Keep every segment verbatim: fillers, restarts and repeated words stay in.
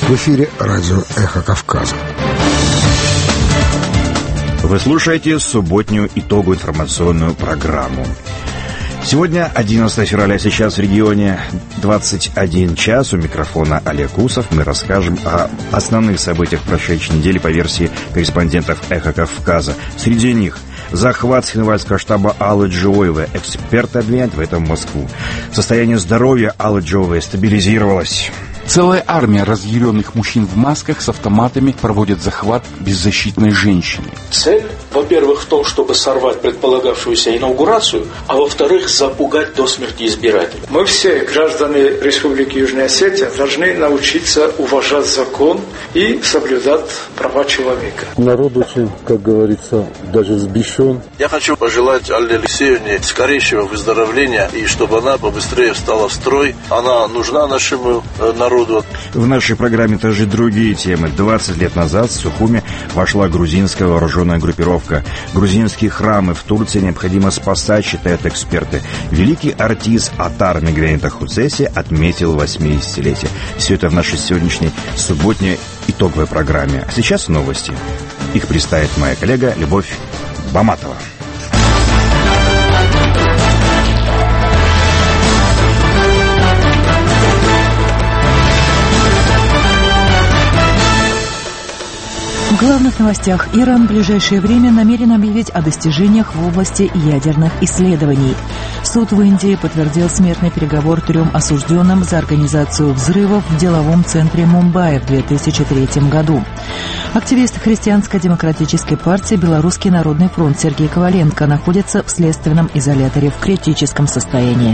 В эфире радио «Эхо Кавказа». Вы слушаете субботнюю итоговую информационную программу. Сегодня одиннадцатое февраля, сейчас в регионе двадцать один час. У микрофона Олег Усов. Мы расскажем о основных событиях прошедшей недели по версии корреспондентов «Эхо Кавказа». Среди них захват Цхинвальского штаба Аллы Джоевой. Эксперты обвиняют в этом Москву. Состояние здоровья Аллы Джоевой стабилизировалось. Целая армия разъяренных мужчин в масках с автоматами проводит захват беззащитной женщины. Цель, во-первых, в том, чтобы сорвать предполагавшуюся инаугурацию, а во-вторых, запугать до смерти избирателей. Мы все, граждане Республики Южная Осетия, должны научиться уважать закон и соблюдать права человека. Народ очень, как говорится, даже взбешен. Я хочу пожелать Алле Алексеевне скорейшего выздоровления и чтобы она побыстрее встала в строй. Она нужна нашему народу. В нашей программе также другие темы. двадцать лет назад в Сухуми вошла грузинская вооруженная группировка. Грузинские храмы в Турции необходимо спасать, считают эксперты. Великий артист Атар Мегвенита Хуцеси отметил восьмидесятилетие. Все это в нашей сегодняшней субботней итоговой программе. А сейчас новости. Их представит моя коллега Любовь Баматова. В главных новостях. Иран в ближайшее время намерен объявить о достижениях в области ядерных исследований. Суд в Индии подтвердил смертный приговор трем осужденным за организацию взрывов в деловом центре Мумбаи в две тысячи третьем году. Активист Христианско-демократической партии «Белорусский народный фронт» Сергей Коваленко находится в следственном изоляторе в критическом состоянии.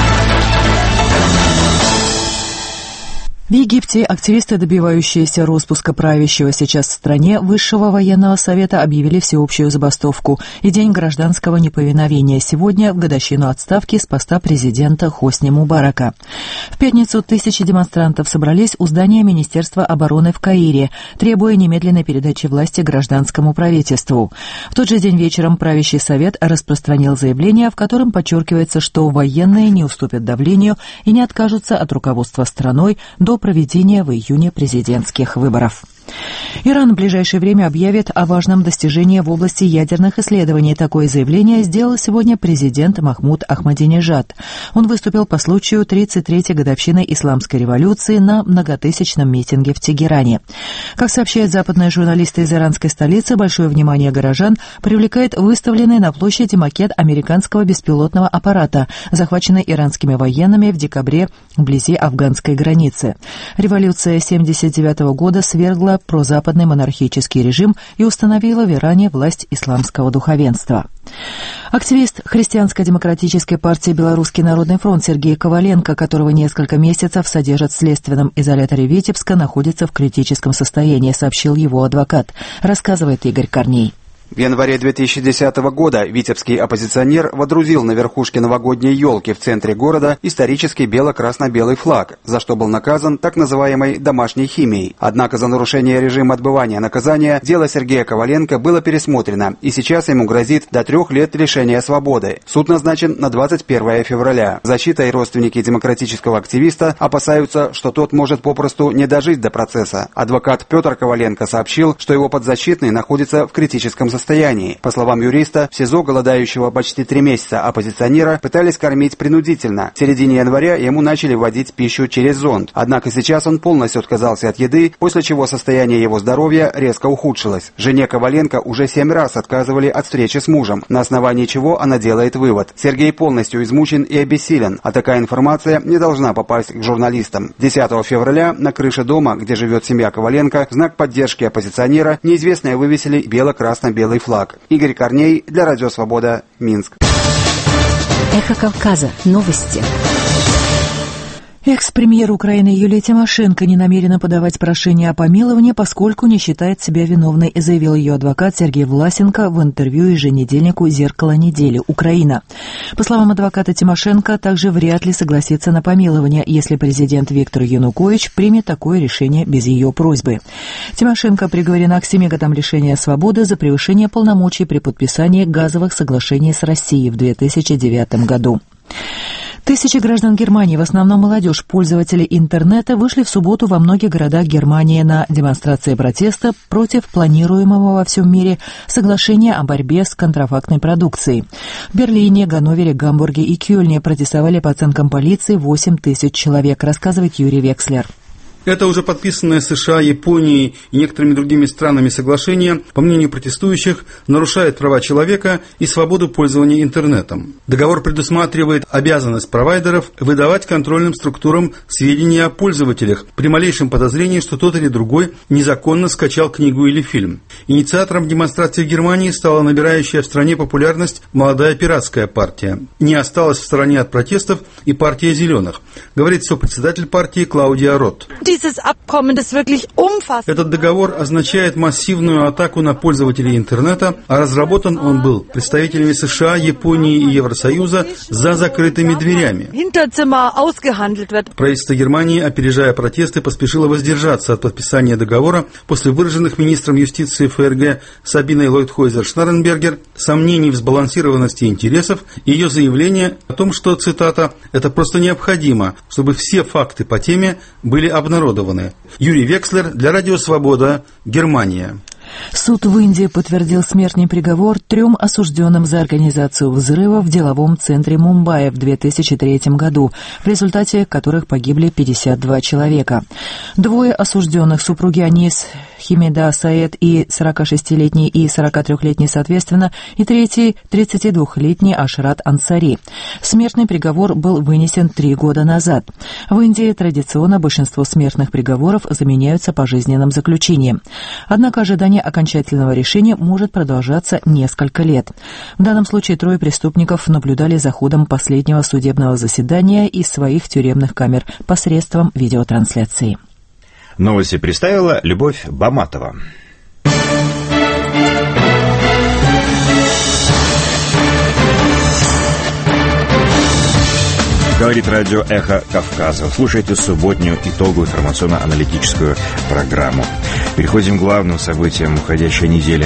В Египте активисты, добивающиеся распуска правящего сейчас в стране Высшего военного совета, объявили всеобщую забастовку и День гражданского неповиновения сегодня в годовщину отставки с поста президента Хосни Мубарака. В пятницу тысячи демонстрантов собрались у здания Министерства обороны в Каире, требуя немедленной передачи власти гражданскому правительству. В тот же день вечером правящий совет распространил заявление, в котором подчеркивается, что военные не уступят давлению и не откажутся от руководства страной до проведения в июне президентских выборов. Иран в ближайшее время объявит о важном достижении в области ядерных исследований. Такое заявление сделал сегодня президент Махмуд Ахмадинежад. Он выступил по случаю тридцать третьей годовщины Исламской революции на многотысячном митинге в Тегеране. Как сообщают западные журналисты из иранской столицы, большое внимание горожан привлекает выставленный на площади макет американского беспилотного аппарата, захваченный иранскими военными в декабре вблизи афганской границы. Революция семьдесят девятого года свергла прозападный монархический режим и установила в Иране власть исламского духовенства. Активист Христианско-демократической партии «Белорусский народный фронт» Сергей Коваленко, которого несколько месяцев содержат в следственном изоляторе Витебска, находится в критическом состоянии, сообщил его адвокат. Рассказывает Игорь Корней. В январе две тысячи десятого года витебский оппозиционер водрузил на верхушке новогодней елки в центре города исторический бело-красно-белый флаг, за что был наказан так называемой домашней химией. Однако за нарушение режима отбывания наказания дело Сергея Коваленко было пересмотрено, и сейчас ему грозит до трех лет лишения свободы. Суд назначен на двадцать первое февраля. Защита и родственники демократического активиста опасаются, что тот может попросту не дожить до процесса. Адвокат Петр Коваленко сообщил, что его подзащитный находится в критическом состоянии. состоянии. По словам юриста, в СИЗО голодающего почти три месяца оппозиционера пытались кормить принудительно. В середине января ему начали вводить пищу через зонд. Однако сейчас он полностью отказался от еды, после чего состояние его здоровья резко ухудшилось. Жене Коваленко уже семь раз отказывали от встречи с мужем, на основании чего она делает вывод: Сергей полностью измучен и обессилен, а такая информация не должна попасть к журналистам. десятого февраля на крыше дома, где живет семья Коваленко, в знак поддержки оппозиционера неизвестные вывесили бело-красно-белый флаг. Игорь Корней для Радио Свобода, Минск. Эхо Кавказа. Новости. Экс-премьер Украины Юлия Тимошенко не намерена подавать прошение о помиловании, поскольку не считает себя виновной, заявил ее адвокат Сергей Власенко в интервью еженедельнику «Зеркало недели. Украина». По словам адвоката, Тимошенко также вряд ли согласится на помилование, если президент Виктор Янукович примет такое решение без ее просьбы. Тимошенко приговорена к семи годам лишения свободы за превышение полномочий при подписании газовых соглашений с Россией в две тысячи девятом году. Тысячи граждан Германии, в основном молодежь, пользователи интернета, вышли в субботу во многих городах Германии на демонстрации протеста против планируемого во всем мире соглашения о борьбе с контрафактной продукцией. В Берлине, Ганновере, Гамбурге и Кёльне протестовали по оценкам полиции восемь тысяч человек, рассказывает Юрий Векслер. Это уже подписанное США, Японией и некоторыми другими странами соглашение, по мнению протестующих, нарушает права человека и свободу пользования интернетом. Договор предусматривает обязанность провайдеров выдавать контрольным структурам сведения о пользователях при малейшем подозрении, что тот или другой незаконно скачал книгу или фильм. Инициатором демонстрации в Германии стала набирающая в стране популярность молодая пиратская партия. Не осталась в стороне от протестов и партия «Зеленых», говорит сопредседатель партии Клаудия Ротт. Этот договор означает массивную атаку на пользователей интернета, а разработан он был представителями США, Японии и Евросоюза за закрытыми дверями. Правительство Германии, опережая протесты, поспешило воздержаться от подписания договора после выраженных министром юстиции ФРГ Сабиной Лейтхойзер-Шнарренбергер сомнений в сбалансированности интересов и ее заявление о том, что, цитата, «это просто необходимо, чтобы все факты по теме были обнародованы». Юрий Векслер для Радио Свобода, Германия. Суд в Индии подтвердил смертный приговор трем осужденным за организацию взрыва в деловом центре Мумбаи в две тысячи третьем году, в результате которых погибли пятьдесят два человека. Двое осужденных, супруги Анис Химеда Саед и сорокашестилетний и сорокатрёхлетний соответственно, и третий тридцатидвухлетний Ашрат Ансари. Смертный приговор был вынесен три года назад. В Индии традиционно большинство смертных приговоров заменяются пожизненным заключением. Однако ожидание окончательного решения может продолжаться несколько лет. В данном случае трое преступников наблюдали за ходом последнего судебного заседания из своих тюремных камер посредством видеотрансляции. Новости представила Любовь Баматова. Говорит радио «Эхо Кавказа». Слушайте субботнюю итоговую информационно-аналитическую программу. Переходим к главным событиям уходящей недели.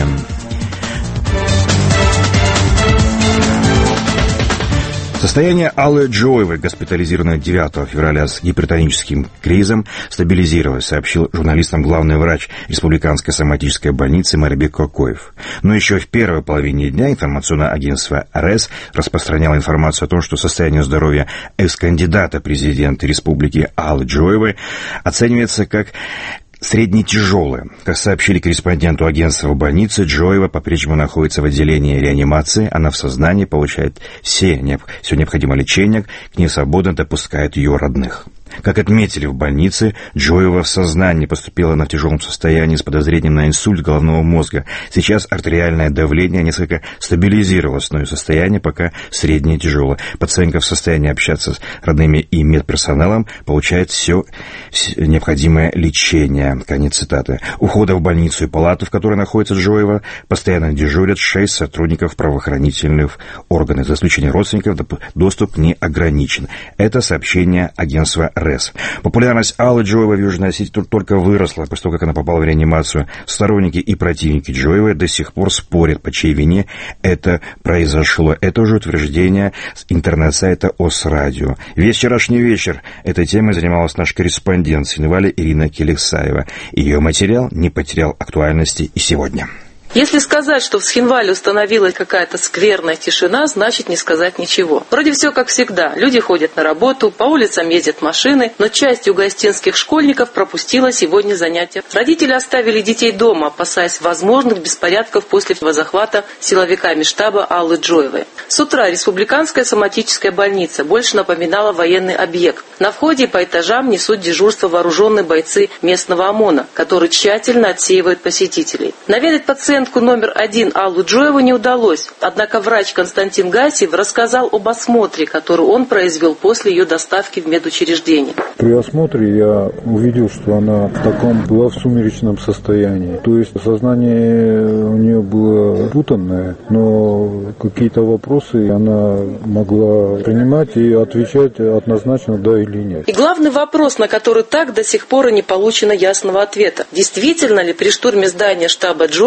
Состояние Аллы Джоевой, госпитализированной девятого февраля с гипертоническим кризом, стабилизировалось, сообщил журналистам главный врач Республиканской соматической больницы Марибек Кокоев. Но еще в первой половине дня информационное агентство РЭС распространяло информацию о том, что состояние здоровья экс-кандидата президента республики Аллы Джоевой оценивается как среднетяжелая. Как сообщили корреспонденту агентства в больнице, Джоева по-прежнему находится в отделении реанимации. Она в сознании, получает все, все необходимое лечение, к ней свободно допускают ее родных. Как отметили в больнице, Джоева в сознании поступила на в тяжелом состоянии с подозрением на инсульт головного мозга. Сейчас артериальное давление несколько стабилизировалось, но ее состояние пока среднее тяжелое. Пациентка в состоянии общаться с родными и медперсоналом, получает все необходимое лечение. Конец цитаты. Ухода в больницу и палату, в которой находится Джоева, постоянно дежурят шесть сотрудников правоохранительных органов. За исключением родственников доступ не ограничен. Это сообщение агентства РЭС. Популярность Аллы Джоевой в Южной Осетии только выросла после того, как она попала в реанимацию. Сторонники и противники Джоевой до сих пор спорят, по чьей вине это произошло. Это уже утверждение с интернет-сайта ОСРадио. Весь вчерашний вечер этой темой занималась наш корреспондент Синвали Ирина Келексаева. Ее материал не потерял актуальности и сегодня. Если сказать, что в Схинвале установилась какая-то скверная тишина, значит не сказать ничего. Вроде все как всегда. Люди ходят на работу, по улицам ездят машины, но часть югоостинских школьников пропустила сегодня занятия. Родители оставили детей дома, опасаясь возможных беспорядков после захвата силовиками штаба Аллы Джоевой. С утра республиканская соматическая больница больше напоминала военный объект. На входе по этажам несут дежурство вооруженные бойцы местного ОМОНа, которые тщательно отсеивают посетителей. Наведать пациента номер один Аллу Джоеву не удалось, однако врач Константин Гасиев рассказал об осмотре, который он произвел после ее доставки в медучреждение. При осмотре я увидел, что она в таком была в сумеречном состоянии. То есть сознание у нее было путанное, но какие-то вопросы она могла принимать и отвечать однозначно да или нет. И главный вопрос, на который так до сих пор и не получено ясного ответа. Действительно ли при штурме здания штаба Джоевой она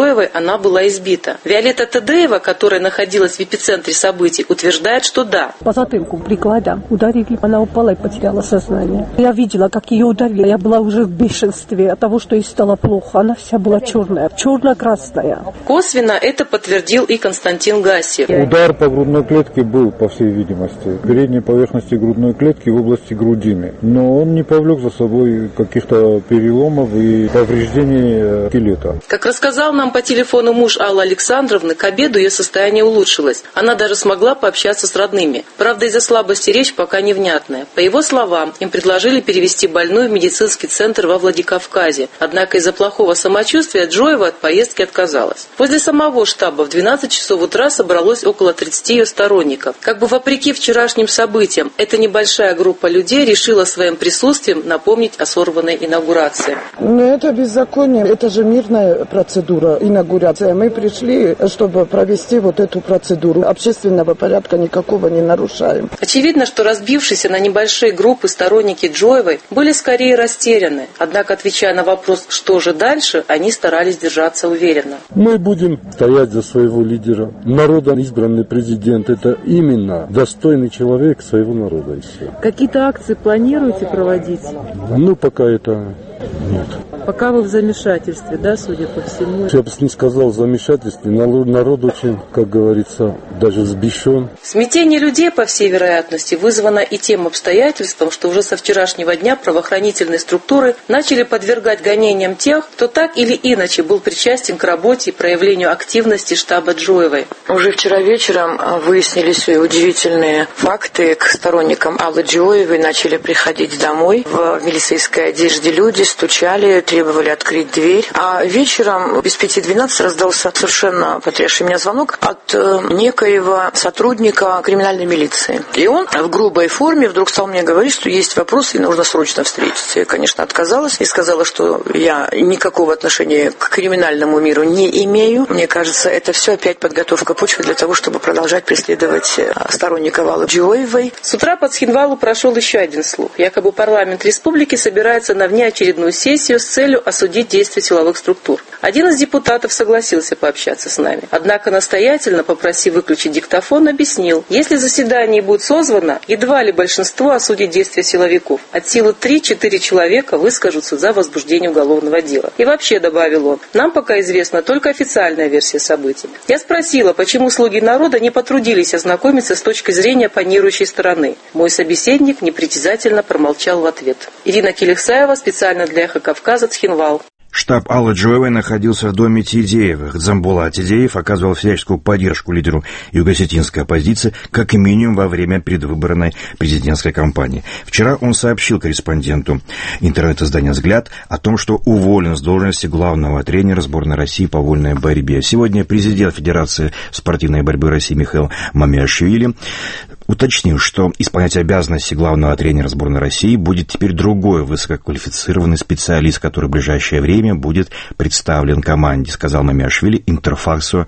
она была избита. Виолетта Тедеева, которая находилась в эпицентре событий, утверждает, что да. По затылку прикладом ударили, она упала и потеряла сознание. Я видела, как ее ударили. Я была уже в бешенстве от того, что ей стало плохо. Она вся была черная, черно-красная. Косвенно это подтвердил и Константин Гассиев. Удар по грудной клетке был, по всей видимости, передней поверхности грудной клетки в области грудины. Но он не повлек за собой каких-то переломов и повреждений скелета. Как рассказал нам по телефону муж Аллы Александровны, к обеду ее состояние улучшилось. Она даже смогла пообщаться с родными. Правда, из-за слабости речь пока невнятная. По его словам, им предложили перевести больную в медицинский центр во Владикавказе. Однако из-за плохого самочувствия Джоева от поездки отказалась. Возле самого штаба в двенадцать часов утра собралось около тридцати ее сторонников. Как бы вопреки вчерашним событиям, эта небольшая группа людей решила своим присутствием напомнить о сорванной инаугурации. Но это беззаконие, это же мирная процедура, инаугурация. Мы пришли, чтобы провести вот эту процедуру. Общественного порядка никакого не нарушаем. Очевидно, что разбившиеся на небольшие группы сторонники Джоевой были скорее растеряны. Однако, отвечая на вопрос, что же дальше, они старались держаться уверенно. Мы будем стоять за своего лидера. Народом избранный президент – это именно достойный человек своего народа. И все. Какие-то акции планируете проводить? Ну, пока это нет. Пока вы в замешательстве, да, судя по всему? Я бы не сказал в замешательстве. Народ очень, как говорится, даже взбешен. Смятение людей, по всей вероятности, вызвано и тем обстоятельством, что уже со вчерашнего дня правоохранительные структуры начали подвергать гонениям тех, кто так или иначе был причастен к работе и проявлению активности штаба Джоевой. Уже вчера вечером выяснились удивительные факты. К сторонникам Аллы Джоевой начали приходить домой в милицейской одежде люди, стучали, требовали открыть дверь. А вечером без пяти двенадцать раздался совершенно потрясший меня звонок от некоего сотрудника криминальной милиции. И он в грубой форме вдруг стал мне говорить, что есть вопросы и нужно срочно встретиться. Я, конечно, отказалась и сказала, что я никакого отношения к криминальному миру не имею. Мне кажется, это все опять подготовка почвы для того, чтобы продолжать преследовать сторонников Аллы Джоевой. С утра по Цхинвалу прошел еще один слух. Якобы парламент республики собирается на внеочередную сессию с целью осудить действия силовых структур. Один из депутатов согласился пообщаться с нами. Однако настоятельно, попросив выключить диктофон, объяснил, если заседание будет созвано, едва ли большинство осудит действия силовиков. От силы три-четыре человека выскажутся за возбуждение уголовного дела. И вообще, добавил он, нам пока известна только официальная версия событий. Я спросила, почему слуги народа не потрудились ознакомиться с точки зрения оппонирующей стороны. Мой собеседник непритязательно промолчал в ответ. Ирина Келексаева, специально для «Эхо Кавказа», Цхинвал. Штаб Аллы Джоевой находился в доме Тедеевых. Дзамбула Тедеев оказывал всяческую поддержку лидеру юго-осетинской оппозиции как минимум во время предвыборной президентской кампании. Вчера он сообщил корреспонденту интернет-издания «Взгляд» о том, что уволен с должности главного тренера сборной России по вольной борьбе. Сегодня президент Федерации спортивной борьбы России Михаил Мамиашвили уточнил, что исполнять обязанности главного тренера сборной России будет теперь другой высококвалифицированный специалист, который в ближайшее время будет представлен команде, сказал Мамиашвили Интерфаксу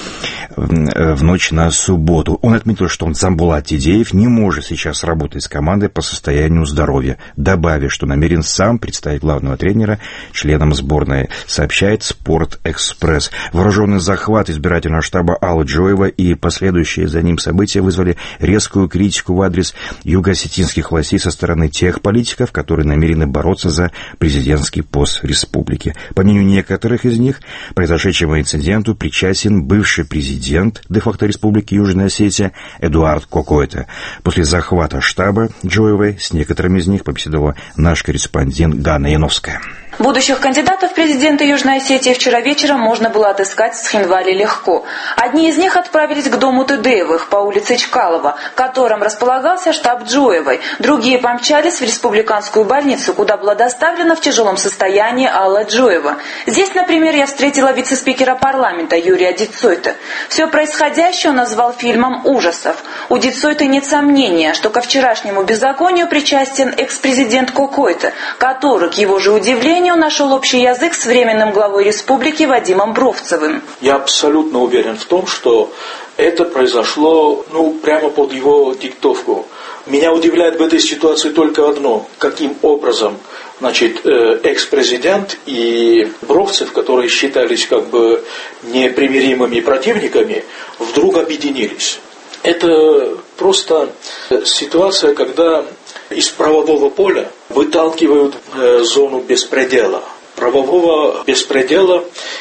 в ночь на субботу. Он отметил, что Дзамбулат Тедеев не может сейчас работать с командой по состоянию здоровья, добавив, что намерен сам представить главного тренера членам сборной, сообщает Спорт-Экспресс. Вооруженный захват избирательного штаба Аллы Джоевой и последующие за ним события вызвали резкую критику в адрес юго-осетинских властей со стороны тех политиков, которые намерены бороться за президентский пост республики. По мнению некоторых из них, к произошедшему инциденту причастен бывший президент де-факто республики Южная Осетия Эдуард Кокойто. После захвата штаба Джоевой с некоторыми из них побеседовала наш корреспондент Ганна Яновская. Будущих кандидатов в президенты Южной Осетии вчера вечером можно было отыскать в Цхинвале легко. Одни из них отправились к дому Тедеевых по улице Чкалова, в котором располагался штаб Джоевой. Другие помчались в республиканскую больницу, куда была доставлена в тяжелом состоянии Алла Джоева. Здесь, например, я встретила вице-спикера парламента Юрия Дицойта. Все происходящее он назвал фильмом ужасов. У Дицойта нет сомнения, что ко вчерашнему беззаконию причастен экс-президент Кокойто, который, к его же удивлению, нашел общий язык с временным главой республики Вадимом Бровцевым. Я абсолютно уверен в том, что это произошло ну, прямо под его диктовку. Меня удивляет в этой ситуации только одно, каким образом Значит, экс-президент и Бровцев, которые считались как бы непримиримыми противниками, вдруг объединились. Это просто ситуация, когда из правового поля выталкивают зону беспредела. Правового беспредела,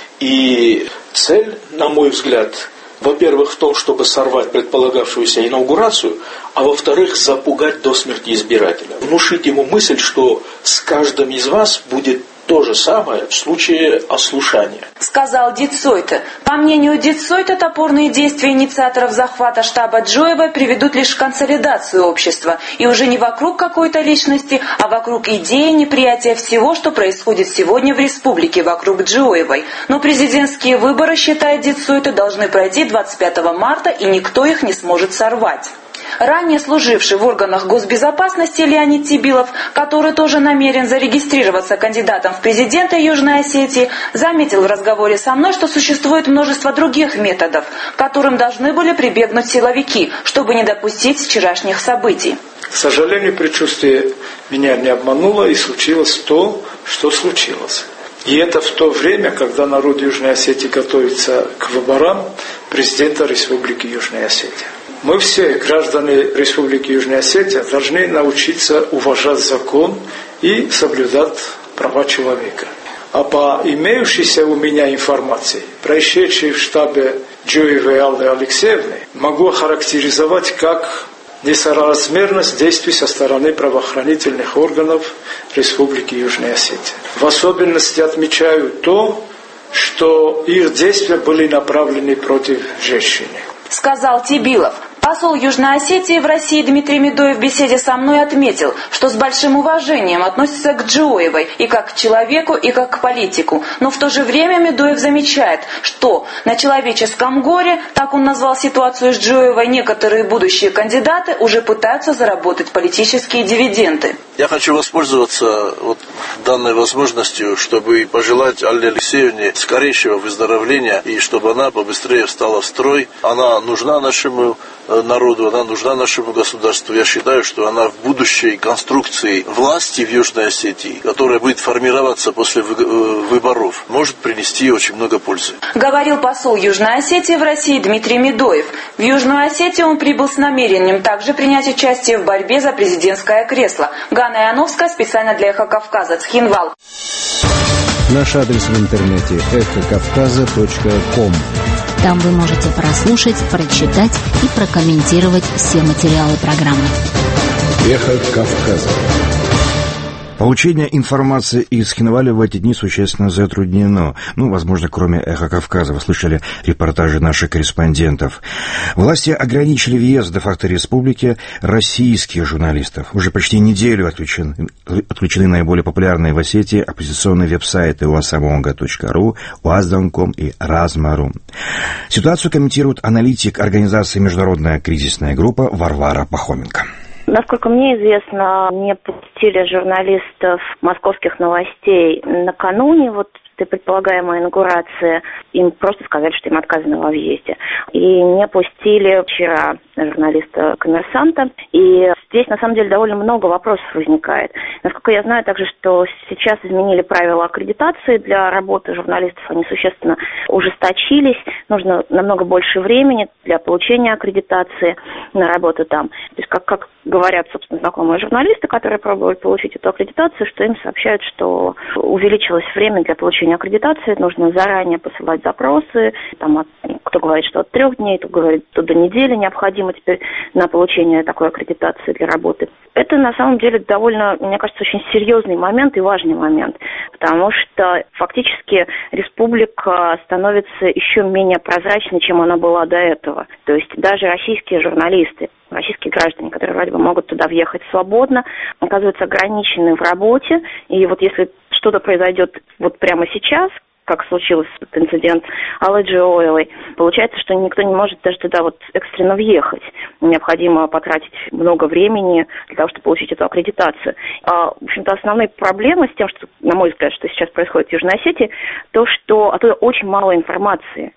и цель, на мой взгляд, во-первых, в том, чтобы сорвать предполагавшуюся инаугурацию, а во-вторых, запугать до смерти избирателя. Внушить ему мысль, что с каждым из вас будет то же самое в случае ослушания. Сказал Дицойта. По мнению Дицойта, топорные действия инициаторов захвата штаба Джоевой приведут лишь к консолидации общества. И уже не вокруг какой-то личности, а вокруг идеи неприятия всего, что происходит сегодня в республике вокруг Джоевой. Но президентские выборы, считает Дицойта, должны пройти двадцать пятого марта, и никто их не сможет сорвать. Ранее служивший в органах госбезопасности Леонид Тибилов, который тоже намерен зарегистрироваться кандидатом в президенты Южной Осетии, заметил в разговоре со мной, что существует множество других методов, к которым должны были прибегнуть силовики, чтобы не допустить вчерашних событий. К сожалению, предчувствие меня не обмануло, и случилось то, что случилось. И это в то время, когда народ Южной Осетии готовится к выборам президента Республики Южная Осетия. Мы все, граждане Республики Южная Осетия, должны научиться уважать закон и соблюдать права человека. А по имеющейся у меня информации, происшедшей в штабе Джоевой Аллы Алексеевны, могу охарактеризовать как несоразмерность действий со стороны правоохранительных органов Республики Южная Осетия. В особенности отмечаю то, что их действия были направлены против женщины. Сказал Тибилов. Посол Южной Осетии в России Дмитрий Медоев в беседе со мной отметил, что с большим уважением относится к Джоевой и как к человеку, и как к политику. Но в то же время Медоев замечает, что на человеческом горе, так он назвал ситуацию с Джоевой, некоторые будущие кандидаты уже пытаются заработать политические дивиденды. Я хочу воспользоваться вот данной возможностью, чтобы пожелать Алле Алексеевне скорейшего выздоровления и чтобы она побыстрее встала в строй. Она нужна нашему народу, она нужна нашему государству. Я считаю, что она в будущей конструкции власти в Южной Осетии, которая будет формироваться после выборов, может принести очень много пользы. Говорил посол Южной Осетии в России Дмитрий Медоев. В Южную Осетию он прибыл с намерением также принять участие в борьбе за президентское кресло. Ганна Яновская специально для «Эхо Кавказа», Цхинвал. Наш адрес в интернете эхо кавказа точка ком. Там вы можете прослушать, прочитать и прокомментировать все материалы программы. Эхо Кавказа. Получение информации из Цхинваля в эти дни существенно затруднено. Ну, возможно, кроме «Эхо Кавказа». Вы слышали репортажи наших корреспондентов. Власти ограничили въезд де-факто республики российских журналистов. Уже почти неделю отключены, отключены наиболее популярные в Осетии оппозиционные веб-сайты уасамонга точка ру, уаздан точка ком и разма точка ру. Ситуацию комментирует аналитик организации «Международная кризисная группа» Варвара Пахоменко. Насколько мне известно, не пустили журналистов московских новостей накануне вот этой предполагаемой инаугурации. Им просто сказали, что им отказано во въезде. И не пустили вчера журналиста «Коммерсанта». И здесь, на самом деле, довольно много вопросов возникает. Насколько я знаю также, что сейчас изменили правила аккредитации для работы журналистов. Они существенно ужесточились. Нужно намного больше времени для получения аккредитации на работу там. То есть, как, как говорят, собственно, знакомые журналисты, которые пробовали получить эту аккредитацию, что им сообщают, что увеличилось время для получения аккредитации, нужно заранее посылать запросы, там, от, кто говорит, что от трех дней, кто говорит, что до недели необходимо теперь на получение такой аккредитации для работы. Это на самом деле довольно, мне кажется, очень серьезный момент и важный момент, потому что фактически республика становится еще менее прозрачной, чем она была до этого. То есть даже российские журналисты, российские граждане, которые вроде бы могут туда въехать свободно, оказываются ограничены в работе. И вот если что-то произойдет вот прямо сейчас, как случился этот инцидент Аллы Джоевой, получается, что никто не может даже туда вот экстренно въехать. Необходимо потратить много времени для того, чтобы получить эту аккредитацию. А, в общем-то, основная проблема с тем, что, на мой взгляд, что сейчас происходит в Южной Осетии, то, что оттуда очень мало информации.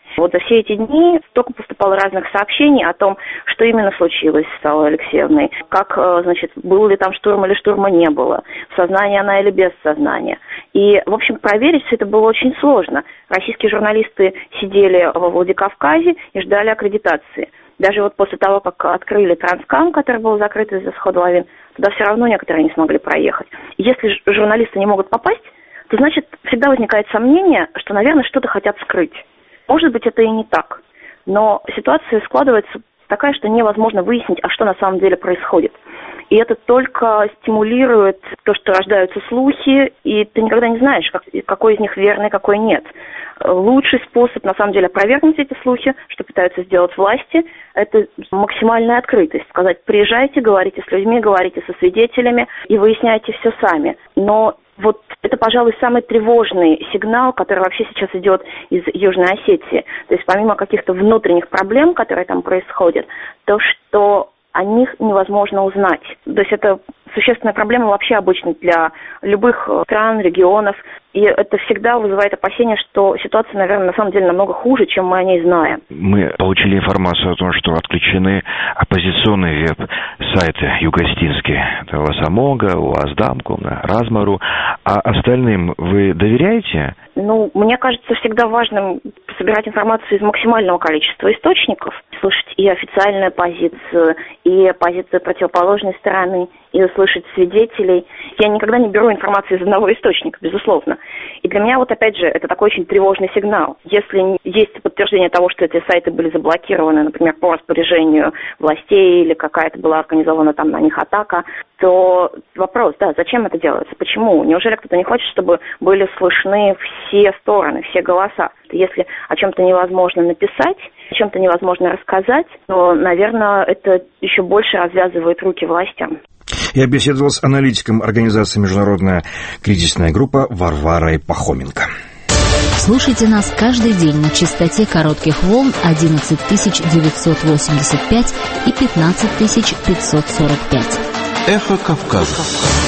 Вот за все эти дни столько поступало разных сообщений о том, что именно случилось с Аллой Алексеевной, как, значит, был ли там штурм или штурма не было, в сознании она или без сознания. И, в общем, проверить все это было очень сложно. Российские журналисты сидели во Владикавказе и ждали аккредитации. Даже вот после того, как открыли Транскам, который был закрыт из-за схода лавин, туда все равно некоторые не смогли проехать. Если журналисты не могут попасть, то, значит, всегда возникает сомнение, что, наверное, что-то хотят скрыть. Может быть, это и не так. Но ситуация складывается такая, что невозможно выяснить, а что на самом деле происходит. И это только стимулирует то, что рождаются слухи, и ты никогда не знаешь, как, какой из них верный, какой нет. Лучший способ, на самом деле, опровергнуть эти слухи, что пытаются сделать власти, это максимальная открытость. Сказать: приезжайте, говорите с людьми, говорите со свидетелями и выясняйте все сами. Но вот это, пожалуй, самый тревожный сигнал, который вообще сейчас идет из Южной Осетии. То есть помимо каких-то внутренних проблем, которые там происходят, то, что о них невозможно узнать. То есть это существенная проблема вообще обычно для любых стран, регионов. И это всегда вызывает опасения, что ситуация, наверное, на самом деле намного хуже, чем мы о ней знаем. Мы получили информацию о том, что отключены оппозиционные веб-сайты югостинские. Это Лосомога, Уаздамку, Размару. А остальным вы доверяете? Ну, мне кажется, всегда важным собирать информацию из максимального количества источников, слышать и официальную позицию, и позицию противоположной стороны, и услышать свидетелей. Я никогда не беру информацию из одного источника, безусловно. И для меня, вот опять же, это такой очень тревожный сигнал. Если есть подтверждение того, что эти сайты были заблокированы, например, по распоряжению властей, или какая-то была организована там на них атака, то вопрос, да, зачем это делается, почему? Неужели кто-то не хочет, чтобы были слышны все стороны, все голоса? Если о чем-то невозможно написать, о чем-то невозможно рассказать, то, наверное, это еще больше развязывает руки властям. Я беседовал с аналитиком организации «Международная кризисная группа» Варварой Пахоменко. Слушайте нас каждый день на частоте коротких волн одиннадцать тысяч девятьсот восемьдесят пять и пятнадцать тысяч пятьсот сорок пять. Эхо Кавказа.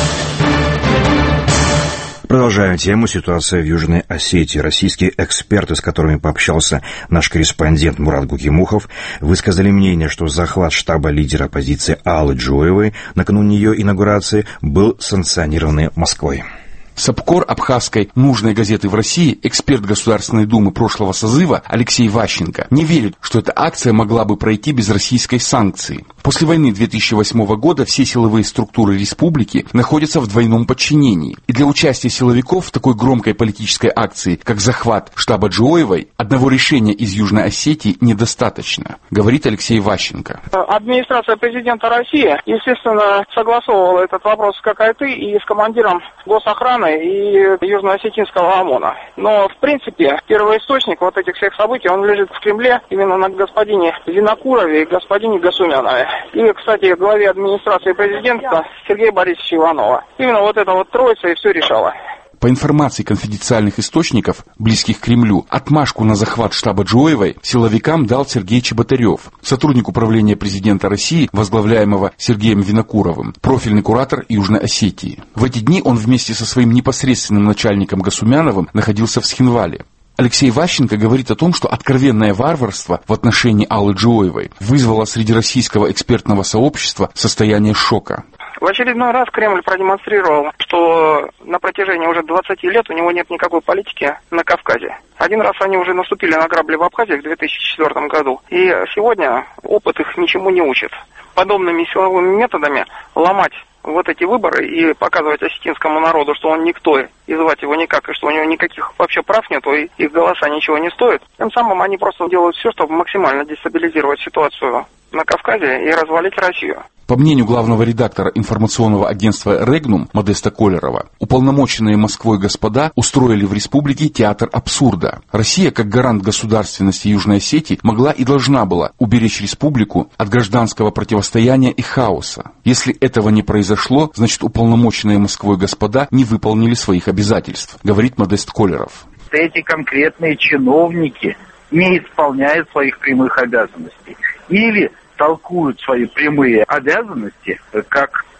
Продолжаем тему ситуации в Южной Осетии. Российские эксперты, с которыми пообщался наш корреспондент Мурат Гукимухов, высказали мнение, что захват штаба лидера оппозиции Аллы Джоевой накануне ее инаугурации был санкционирован Москвой. Сапкор абхазской нужной газеты в России, эксперт Государственной Думы прошлого созыва Алексей Ващенко не верит, что эта акция могла бы пройти без российской санкции. После войны две тысячи восьмого года все силовые структуры республики находятся в двойном подчинении. И для участия силовиков в такой громкой политической акции, как захват штаба Джоевой, одного решения из Южной Осетии недостаточно, говорит Алексей Ващенко. Администрация президента России, естественно, согласовывала этот вопрос с ККТ и с командиром госохраны и южно-осетинского ОМОНа. Но, в принципе, первоисточник вот этих всех событий, он лежит в Кремле именно на господине Винокурове и господине Гасумянове. И, кстати, главе администрации президента Сергея Борисовича Иванова. Именно вот эта вот троица и все решала. По информации конфиденциальных источников, близких к Кремлю, отмашку на захват штаба Джоевой силовикам дал Сергей Чеботарев, сотрудник управления президента России, возглавляемого Сергеем Винокуровым, профильный куратор Южной Осетии. В эти дни он вместе со своим непосредственным начальником Гасумяновым находился в Схинвале. Алексей Ващенко говорит о том, что откровенное варварство в отношении Аллы Джоевой вызвало среди российского экспертного сообщества состояние шока. В очередной раз Кремль продемонстрировал, что на протяжении уже двадцати лет у него нет никакой политики на Кавказе. Один раз они уже наступили на грабли в Абхазии в две тысячи четвёртом году. И сегодня опыт их ничему не учит. Подобными силовыми методами ломать вот эти выборы и показывать осетинскому народу, что он никто, и звать его никак, и что у него никаких вообще прав нету, и их голоса ничего не стоят. Тем самым они просто делают все, чтобы максимально дестабилизировать ситуацию на Кавказе и развалить Россию. По мнению главного редактора информационного агентства «Регнум» Модеста Колерова, уполномоченные Москвой господа устроили в республике театр абсурда. Россия, как гарант государственности Южной Осетии, могла и должна была уберечь республику от гражданского противостояния и хаоса. Если этого не произошло, значит уполномоченные Москвой господа не выполнили своих обязательств, говорит Модест Колеров. Эти конкретные чиновники не исполняют своих прямых обязанностей. Или толкуют свои прямые обязанности как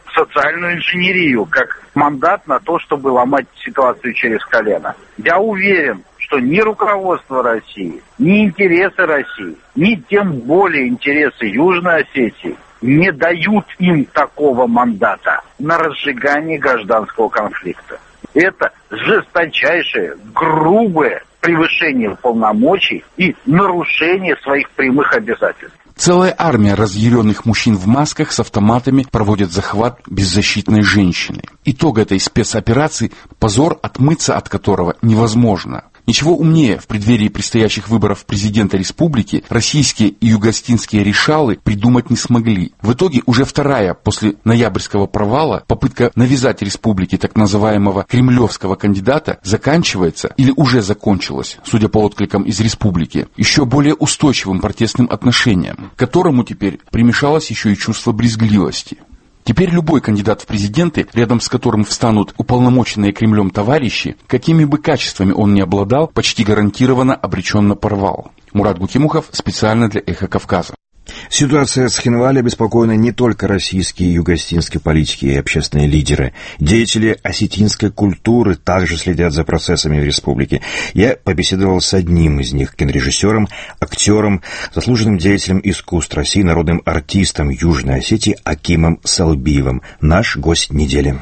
социальную инженерию, как мандат на то, чтобы ломать ситуацию через колено. Я уверен, что ни руководство России, ни интересы России, ни тем более интересы Южной Осетии не дают им такого мандата на разжигание гражданского конфликта. Это жесточайшее, грубое превышение полномочий и нарушение своих прямых обязательств. Целая армия разъяренных мужчин в масках с автоматами проводит захват беззащитной женщины. Итог этой спецоперации – позор, отмыться от которого невозможно. Ничего умнее в преддверии предстоящих выборов президента республики российские и югостинские решалы придумать не смогли. В итоге уже вторая после ноябрьского провала попытка навязать республике так называемого кремлевского кандидата заканчивается или уже закончилась, судя по откликам из республики, еще более устойчивым протестным отношением, к которому теперь примешалось еще и чувство брезгливости. Теперь любой кандидат в президенты, рядом с которым встанут уполномоченные Кремлем товарищи, какими бы качествами он ни обладал, почти гарантированно обречен на провал. Мурат Гукимухов специально для «Эхо Кавказа». Ситуация с Цхинвале беспокоена не только российские и югостинские политики и общественные лидеры. Деятели осетинской культуры также следят за процессами в республике. Я побеседовал с одним из них, кинорежиссером, актером, заслуженным деятелем искусств России, народным артистом Южной Осетии Акимом Салбиевым. Наш гость недели.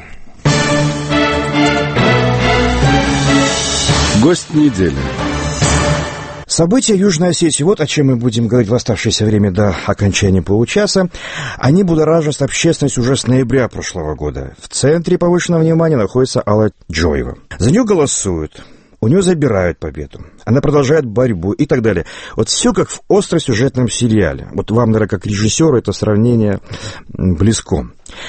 Гость недели. События Южной Осетии, вот о чем мы будем говорить в оставшееся время до окончания получаса, они будоражат общественность уже с ноября прошлого года. В центре повышенного внимания находится Алла Джоева. За нее голосуют, у нее забирают победу, она продолжает борьбу и так далее. Вот все как в остросюжетном сериале. Вот вам, наверное, как режиссеру это сравнение близко.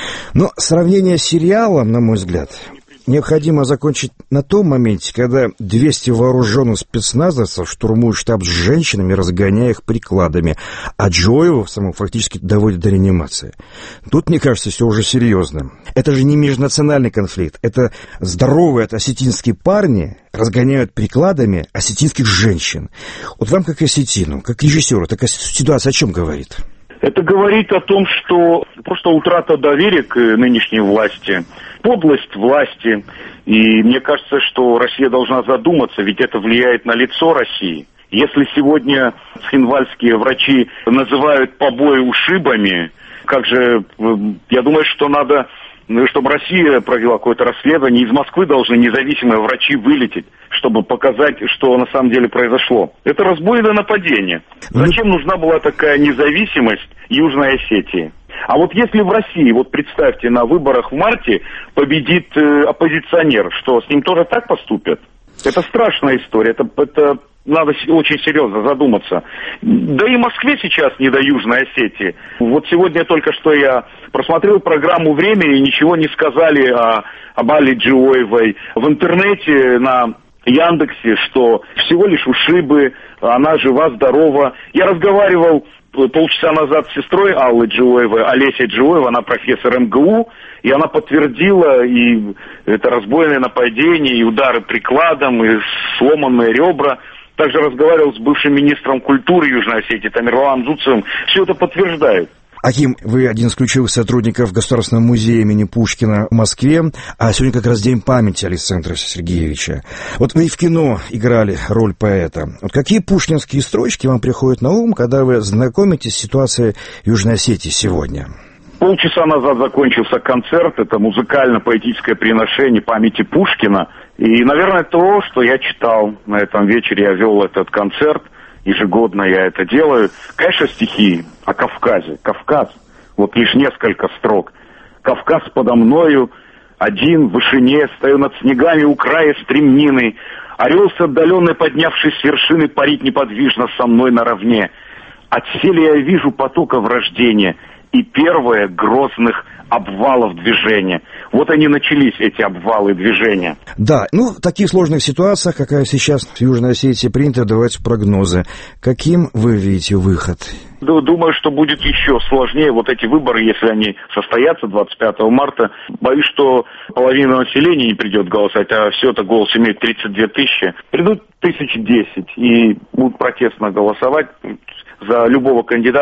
Но сравнение с сериалом, на мой взгляд, необходимо закончить на том моменте, когда двести вооруженных спецназовцев штурмуют штаб с женщинами, разгоняя их прикладами, а Джоеву саму фактически доводят до реанимации. Тут, мне кажется, все уже серьезно. Это же не межнациональный конфликт, это здоровые осетинские парни разгоняют прикладами осетинских женщин. Вот вам, как осетину, как режиссеру, такая ситуация о чем говорит? Это говорит о том, что просто утрата доверия к нынешней власти, подлость власти. И мне кажется, что Россия должна задуматься, ведь это влияет на лицо России. Если сегодня цхинвальские врачи называют побои ушибами, как же, я думаю, что надо, чтобы Россия провела какое-то расследование, из Москвы должны независимые врачи вылететь, чтобы показать, что на самом деле произошло. Это разбойное нападение. Зачем нужна была такая независимость Южной Осетии? А вот если в России, вот представьте, на выборах в марте победит э, оппозиционер, что с ним тоже так поступят? Это страшная история, это, это надо очень серьезно задуматься. Да и Москве сейчас не до Южной Осетии. Вот сегодня только что я просмотрел программу «Время» и ничего не сказали о, об Алле Джоевой. В интернете на Яндексе, что всего лишь ушибы, она жива-здорова. Я разговаривал полчаса назад с сестрой Аллы Джоевой, Олесей Джоевой, она профессор эм гэ у, и она подтвердила и это разбойное нападение, и удары прикладом, и сломанные ребра. Также разговаривал с бывшим министром культуры Южной Осетии Тамерланом Зуцевым. Все это подтверждают. Аким, вы один из ключевых сотрудников Государственного музея имени Пушкина в Москве, а сегодня как раз День памяти Александра Сергеевича. Вот вы и в кино играли роль поэта. Вот какие пушкинские строчки вам приходят на ум, когда вы знакомитесь с ситуацией Южной Осетии сегодня? Полчаса назад закончился концерт, это музыкально-поэтическое приношение памяти Пушкина. И, наверное, то, что я читал на этом вечере, я вел этот концерт, ежегодно я это делаю. Конечно, стихи о Кавказе. Кавказ, вот лишь несколько строк. Кавказ подо мною, один в вышине, стою над снегами у края стремнины. Орел с отдаленной, поднявшись с вершины, парит неподвижно со мной наравне. Отселе я вижу потока врождения и первое грозных обвалов движения. Вот они начались, эти обвалы движения. Да, ну, в таких сложных ситуациях, какая сейчас в Южной Осетии, принято давать прогнозы. Каким вы видите выход? Думаю, что будет еще сложнее. Вот эти выборы, если они состоятся двадцать пятого марта, боюсь, что половина населения не придет голосовать, а все это голос имеет тридцать две тысячи. Придут тысячи десять и будут протестно голосовать за любого кандидата,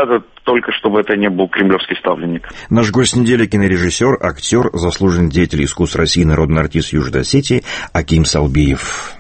только чтобы это не был кремлевский ставленник. Наш гость недели — кинорежиссер, актер, заслуженный деятель искусств России, народный артист Южной Осетии Аким Салбиев.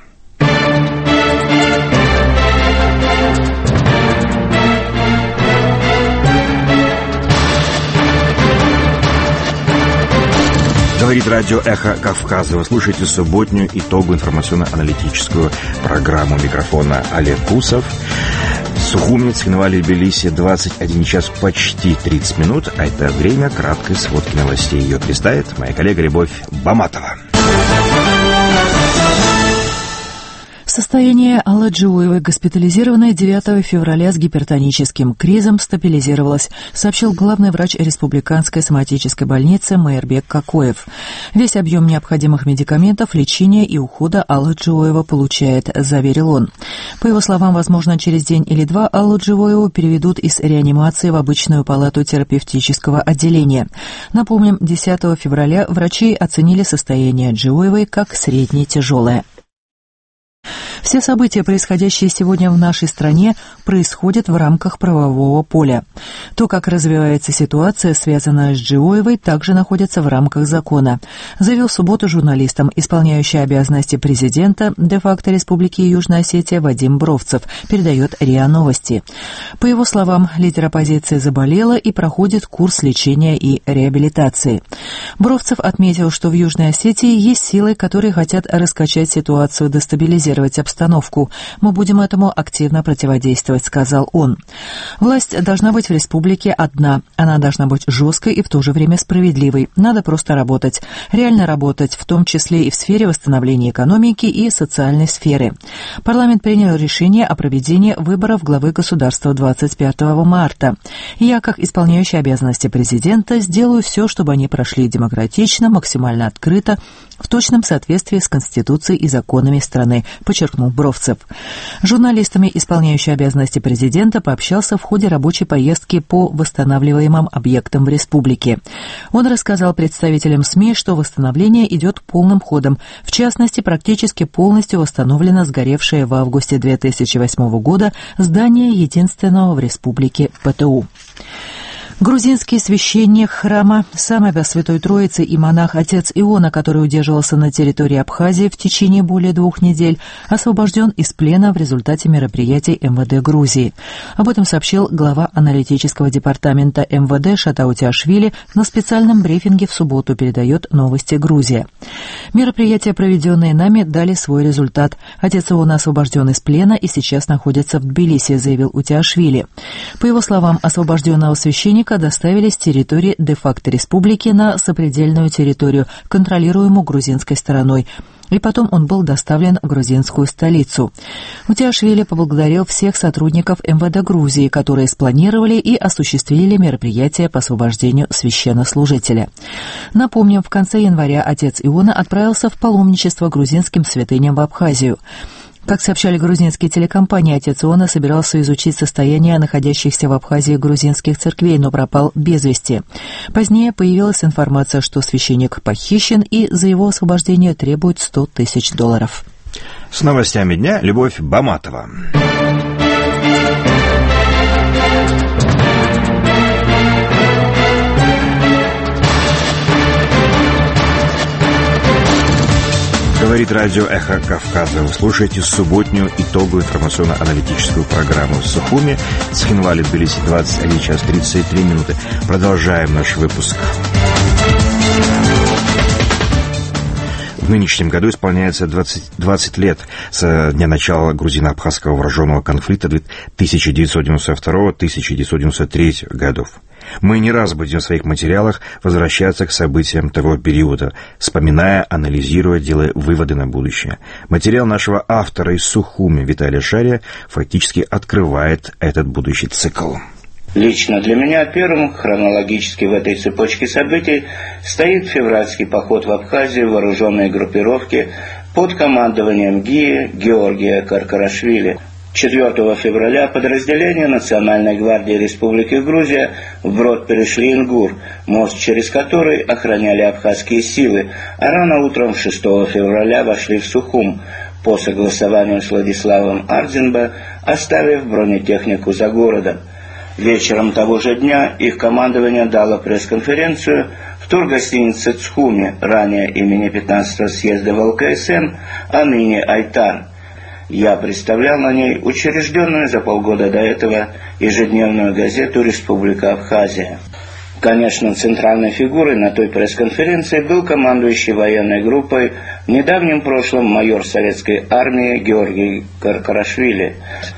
Говорит радио «Эхо Кавказа». Вы слушаете субботнюю итоговую информационно-аналитическую программу. Микрофона Олег Кусов. Сухуми, Цхинвали, Тбилиси, двадцать один час почти тридцать минут. А это время краткой сводки новостей. Ее представит моя коллега Любовь Баматова. Состояние Аллы Джиоевой, госпитализированной девятого февраля с гипертоническим кризом, стабилизировалось, сообщил главный врач Республиканской соматической больницы Майырбек Какоев. Весь объем необходимых медикаментов, лечения и ухода Алла Джиоева получает, заверил он. По его словам, возможно, через день или два Аллу Джиоеву переведут из реанимации в обычную палату терапевтического отделения. Напомним, десятого февраля врачи оценили состояние Джиоевой как средне-тяжелое. Все события, происходящие сегодня в нашей стране, происходят в рамках правового поля. То, как развивается ситуация, связанная с Джиоевой, также находится в рамках закона, заявил в субботу журналистам исполняющий обязанности президента де-факто Республики Южная Осетия Вадим Бровцев, передает РИА Новости. По его словам, лидер оппозиции заболела и проходит курс лечения и реабилитации. Бровцев отметил, что в Южной Осетии есть силы, которые хотят раскачать ситуацию, дестабилизировать обстановку. Мы будем этому активно противодействовать, сказал он. Власть должна быть в республике одна. Она должна быть жесткой и в то же время справедливой. Надо просто работать. Реально работать, в том числе и в сфере восстановления экономики и социальной сферы. Парламент принял решение о проведении выборов главы государства двадцать пятого марта. Я, как исполняющий обязанности президента, сделаю все, чтобы они прошли демократично, максимально открыто, в точном соответствии с Конституцией и законами страны, подчеркнул Бровцев. С журналистами исполняющий обязанности президента пообщался в ходе рабочей поездки по восстанавливаемым объектам в республике. Он рассказал представителям СМИ, что восстановление идет полным ходом. В частности, практически полностью восстановлено сгоревшее в августе две тысячи восьмого года здание единственного в республике ПТУ. Грузинский священник храма Самаба Святой Троицы и монах отец Иона, который удерживался на территории Абхазии в течение более двух недель, освобожден из плена в результате мероприятий эм вэ дэ Грузии. Об этом сообщил глава аналитического департамента эм вэ дэ Шатау Тиашвили на специальном брифинге в субботу, передает «Новости Грузия». Мероприятия, проведенные нами, дали свой результат. Отец Иона освобожден из плена и сейчас находится в Тбилиси, заявил Утиашвили. По его словам, освобожденного священника доставили с территории де-факто республики на сопредельную территорию, контролируемую грузинской стороной, и потом он был доставлен в грузинскую столицу. Утиашвили поблагодарил всех сотрудников эм вэ дэ Грузии, которые спланировали и осуществили мероприятия по освобождению священнослужителя. Напомним, в конце января отец Иона отправился в паломничество грузинским святыням в Абхазию. Как сообщали грузинские телекомпании, отец Иона собирался изучить состояние находящихся в Абхазии грузинских церквей, но пропал без вести. Позднее появилась информация, что священник похищен, и за его освобождение требуют сто тысяч долларов. С новостями дня Любовь Баматова. Говорит радио «Эхо Кавказа». Вы слушаете субботнюю итоговую информационно-аналитическую программу в Сухуми. Цхинвали, Тбилиси, двадцать один час тридцать три минуты. Продолжаем наш выпуск. В нынешнем году исполняется двадцать, двадцать лет с дня начала грузино-абхазского вооруженного конфликта тысяча девятьсот девяносто второго — тысяча девятьсот девяносто третьего годов. Мы не раз будем в своих материалах возвращаться к событиям того периода, вспоминая, анализируя, делая выводы на будущее. Материал нашего автора из Сухуми Виталия Шария фактически открывает этот будущий цикл. Лично для меня первым хронологически в этой цепочке событий стоит февральский поход в Абхазию вооруженной группировки под командованием ГИИ Георгия Каркарашвили. четвёртого февраля подразделения Национальной гвардии Республики Грузия вброд перешли Ингур, мост через который охраняли абхазские силы, а рано утром шестого февраля вошли в Сухум, по согласованию с Владиславом Ардзинбо, оставив бронетехнику за городом. Вечером того же дня их командование дало пресс-конференцию в тургостинице «Цхуми», ранее имени пятнадцатого съезда вэ эл ка эс эм, а ныне «Айтар». Я представлял на ней учрежденную за полгода до этого ежедневную газету «Республика Абхазия». Конечно, центральной фигурой на той пресс-конференции был командующий военной группой в недавнем прошлом майор советской армии Георгий Каркарашвили.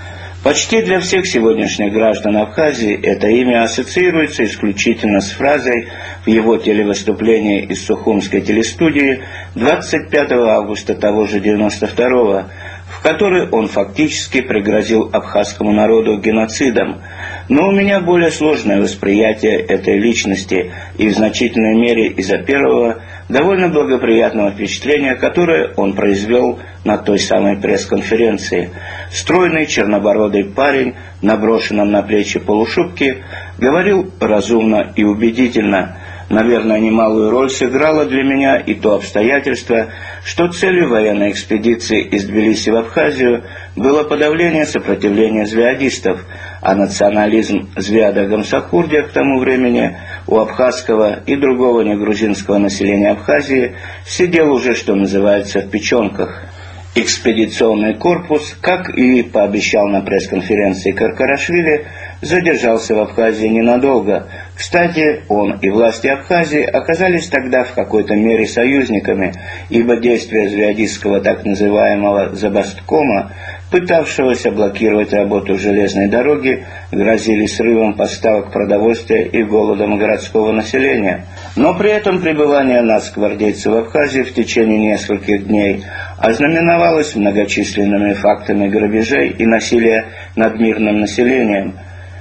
Почти для всех сегодняшних граждан Абхазии это имя ассоциируется исключительно с фразой в его телевыступлении из Сухумской телестудии двадцать пятого августа того же девяносто второго, в которой он фактически пригрозил абхазскому народу геноцидом. Но у меня более сложное восприятие этой личности и в значительной мере из-за первого, довольно благоприятного впечатления, которое он произвел на той самой пресс-конференции. Стройный чернобородый парень, наброшенном на плечи полушубке, говорил разумно и убедительно. Наверное, немалую роль сыграло для меня и то обстоятельство, что целью военной экспедиции из Тбилиси в Абхазию было подавление сопротивления звиадистов, а национализм звиада Гамсахурдия к тому времени у абхазского и другого негрузинского населения Абхазии сидел уже, что называется, в печенках. Экспедиционный корпус, как и пообещал на пресс-конференции Каркарашвили, задержался в Абхазии ненадолго. Кстати, он и власти Абхазии оказались тогда в какой-то мере союзниками, ибо действия звиадистского так называемого «забасткома», пытавшегося блокировать работу железной дороги, грозили срывом поставок продовольствия и голодом городского населения. Но при этом пребывание нас, гвардейцев в Абхазии, в течение нескольких дней ознаменовалось многочисленными фактами грабежей и насилия над мирным населением.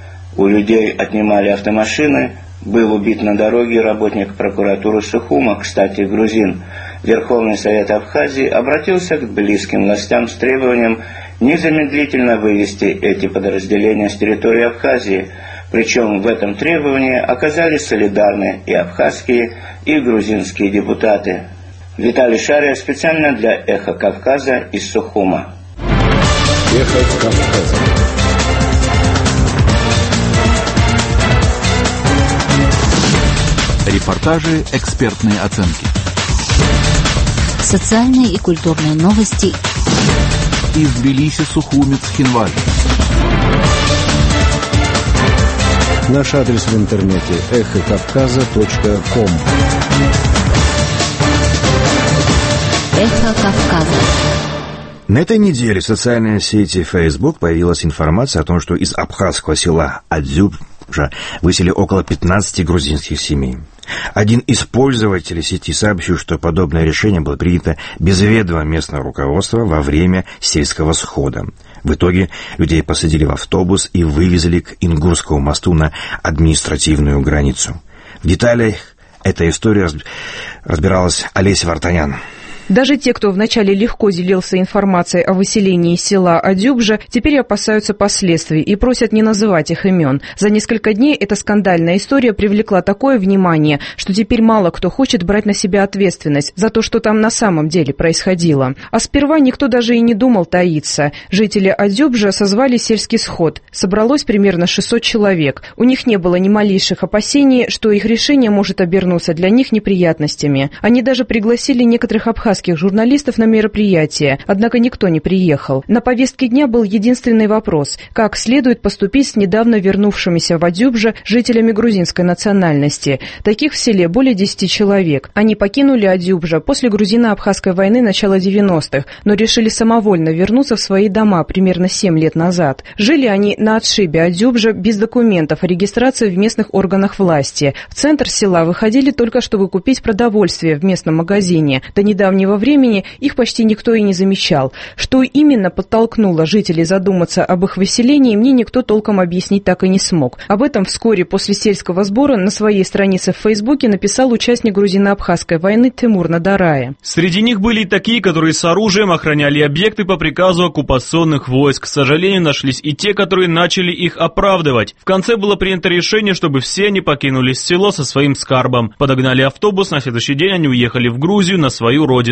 У людей отнимали автомашины, был убит на дороге работник прокуратуры Сухума, кстати, грузин. Верховный Совет Абхазии обратился к тбилисским властям с требованием незамедлительно вывести эти подразделения с территории Абхазии. Причем в этом требовании оказались солидарны и абхазские, и грузинские депутаты. Виталий Шария специально для «Эхо Кавказа» из Сухума. «Эхо Кавказа». Репортажи, экспертные оценки. Социальные и культурные новости. Из Тбилиси, Сухуми, Цхинвали. Наш адрес в интернете эхо кавказа точка ком. Эхо Кавказа. На этой неделе в социальной сети Facebook появилась информация о том, что из абхазского села Адзюбжа выселили около пятнадцати грузинских семей. Один из пользователей сети сообщил, что подобное решение было принято без ведома местного руководства во время сельского схода. В итоге людей посадили в автобус и вывезли к Ингурскому мосту на административную границу. В деталях эта история разбиралась Олеся Вартанян. Даже те, кто вначале легко делился информацией о выселении из села Адзюбжа, теперь опасаются последствий и просят не называть их имен. За несколько дней эта скандальная история привлекла такое внимание, что теперь мало кто хочет брать на себя ответственность за то, что там на самом деле происходило. А сперва никто даже и не думал таиться. Жители Адзюбжа созвали сельский сход. Собралось примерно шестьсот человек. У них не было ни малейших опасений, что их решение может обернуться для них неприятностями. Они даже пригласили некоторых абхазских журналистов на мероприятие, однако никто не приехал. На повестке дня был единственный вопрос: как следует поступить с недавно вернувшимися в Адзюбжа жителями грузинской национальности. Таких в селе более десяти человек. Они покинули Адзюбжа после грузино-абхазской войны начала девяностых, но решили самовольно вернуться в свои дома примерно семь лет назад. Жили они на отшибе Адзюбжа без документов о регистрации в местных органах власти. В центр села выходили только чтобы купить продовольствие в местном магазине. До недавнего времени их почти никто и не замечал. Что именно подтолкнуло жителей задуматься об их выселении, мне никто толком объяснить так и не смог. Об этом вскоре после сельского сбора на своей странице в Фейсбуке написал участник грузино-абхазской войны Тимур Надарая. Среди них были и такие, которые с оружием охраняли объекты по приказу оккупационных войск. К сожалению, нашлись и те, которые начали их оправдывать. В конце было принято решение, чтобы все они покинули село со своим скарбом. Подогнали автобус, на следующий день они уехали в Грузию, на свою родину.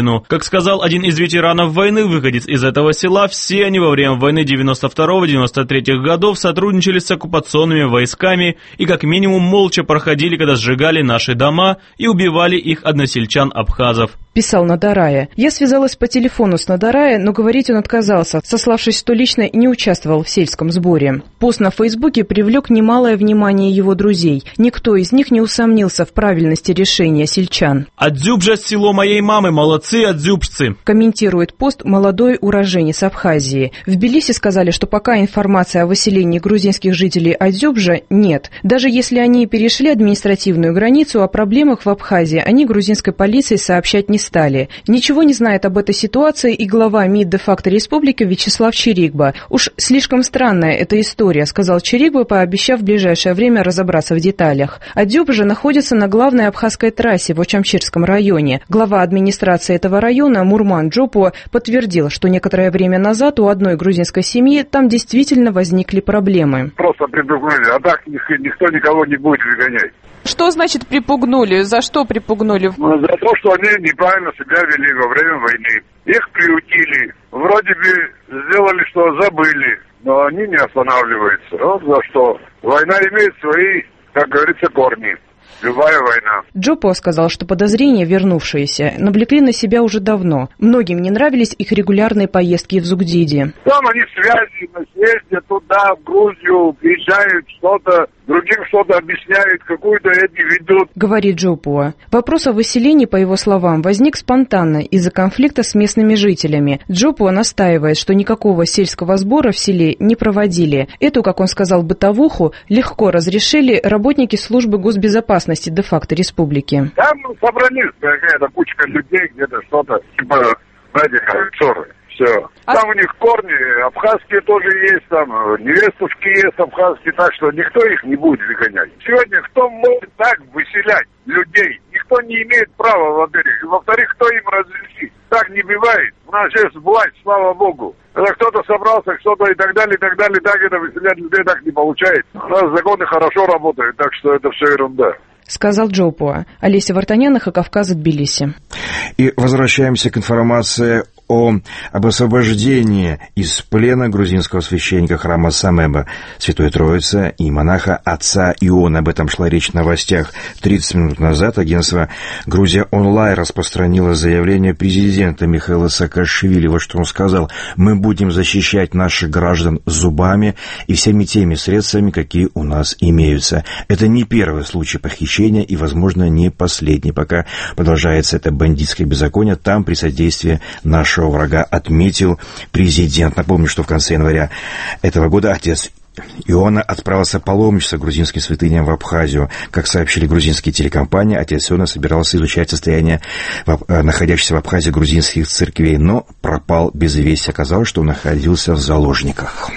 родину. Как сказал один из ветеранов войны, выходец из этого села, все они во время войны девяносто второго — девяносто третьего годов сотрудничали с оккупационными войсками и как минимум молча проходили, когда сжигали наши дома и убивали их односельчан-абхазов. Писал Надарая. Я связалась по телефону с Надарая, но говорить он отказался, сославшись, что лично не участвовал в сельском сборе. Пост на Фейсбуке привлек немалое внимание его друзей. Никто из них не усомнился в правильности решения сельчан. «Адзюбжа — село моей мамы, молодцы адзюбжцы», комментирует пост молодой уроженец Абхазии. В Тбилиси сказали, что пока информации о выселении грузинских жителей Адзюбжа нет. Даже если они перешли административную границу, о проблемах в Абхазии они грузинской полиции сообщать не стали. Ничего не знает об этой ситуации и глава МИД де-факто республики Вячеслав Чиригба. «Уж слишком странная эта история», сказал Чиригба, пообещав в ближайшее время разобраться в деталях. Адзюбжа находится на главной абхазской трассе в Очамчирском районе. Глава администрации этого района Мурман Джопо подтвердил, что некоторое время назад у одной грузинской семьи там действительно возникли проблемы. Просто припугнули, а так никто никого не будет выгонять. Что значит припугнули? За что припугнули? Ну, за то, что они неправильно себя вели во время войны. Их приутили. Вроде бы сделали, что забыли, но они не останавливаются. Вот за что. Война имеет свои, как говорится, корни. Любая война. Джопо сказал, что подозрения, вернувшиеся, навлекли на себя уже давно. Многим не нравились их регулярные поездки в Зугдиди. Там они связи, ездят туда, в Грузию, приезжают, что-то, другим что-то объясняют, какую-то эти ведут. Говорит Джопо. Вопрос о выселении, по его словам, возник спонтанно из-за конфликта с местными жителями. Джопо настаивает, что никакого сельского сбора в селе не проводили. Эту, как он сказал, бытовуху легко разрешили работники службы госбезопасности де-факто республики. Там собрались какая-то кучка людей, где-то что-то, типа, знаете, как ссоры. Все. А... Там у них корни, абхазские тоже есть, там невестушки есть абхазские, так что никто их не будет выгонять. Сегодня кто может так выселять людей? Никто не имеет права, во-первых. Во-вторых, кто им разрешит? Так не бывает. У нас есть власть, слава богу. Когда кто-то собрался, кто-то и так далее, и так далее, так это выселять людей так не получается. У нас законы хорошо работают, так что это все ерунда. Сказал Джопо. Олеся Вартанян, Кавказа, Тбилиси. И возвращаемся к информации о, об освобождении из плена грузинского священника храма Самеба Святой Троицы и монаха отца Иона. Об этом шла речь в новостях тридцать минут назад. Агентство «Грузия онлайн» распространило заявление президента Михаила Саакашвили. Вот что он сказал: «Мы будем защищать наших граждан зубами и всеми теми средствами, какие у нас имеются». Это не первый случай похищения и, возможно, не последний. Пока продолжается это бандитское беззаконие, там при содействии нашего врага, отметил президент. Напомню, что в конце января этого года отец Иона отправился паломничаться к грузинским святыням в Абхазию. Как сообщили грузинские телекомпании, отец Иона собирался изучать состояние находящихся в Абхазии грузинских церквей, но пропал без вести. Оказалось, что он находился в заложниках.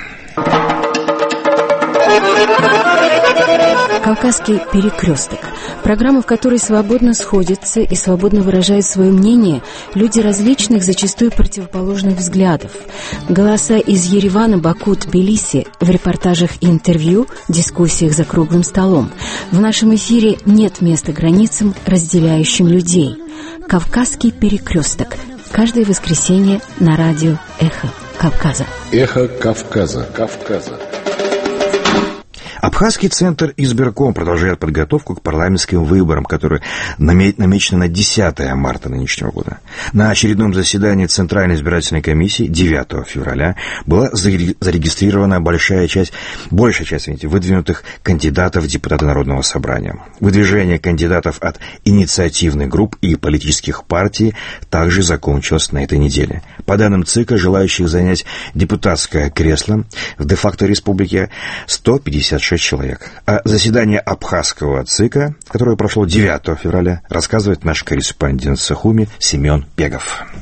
«Кавказский перекресток». Программа, в которой свободно сходятся и свободно выражают свое мнение люди различных, зачастую противоположных взглядов. Голоса из Еревана, Баку, Тбилиси в репортажах и интервью, дискуссиях за круглым столом. В нашем эфире нет места границам, разделяющим людей. «Кавказский перекресток». Каждое воскресенье на радио «Эхо Кавказа». «Эхо Кавказа». Кавказа. Абхазский центр избирком продолжает подготовку к парламентским выборам, которые намечены на десятое марта нынешнего года. На очередном заседании Центральной избирательной комиссии девятого февраля была зарегистрирована большая часть, большая часть, извините, выдвинутых кандидатов в депутаты Народного собрания. Выдвижение кандидатов от инициативных групп и политических партий также закончилось на этой неделе. По данным ЦИКа, желающих занять депутатское кресло в де-факто республике сто пятьдесят шесть человек. А заседание Абхазского ЦИКа, которое прошло девятого февраля, рассказывает наш корреспондент в Сухуми Семен Пегов.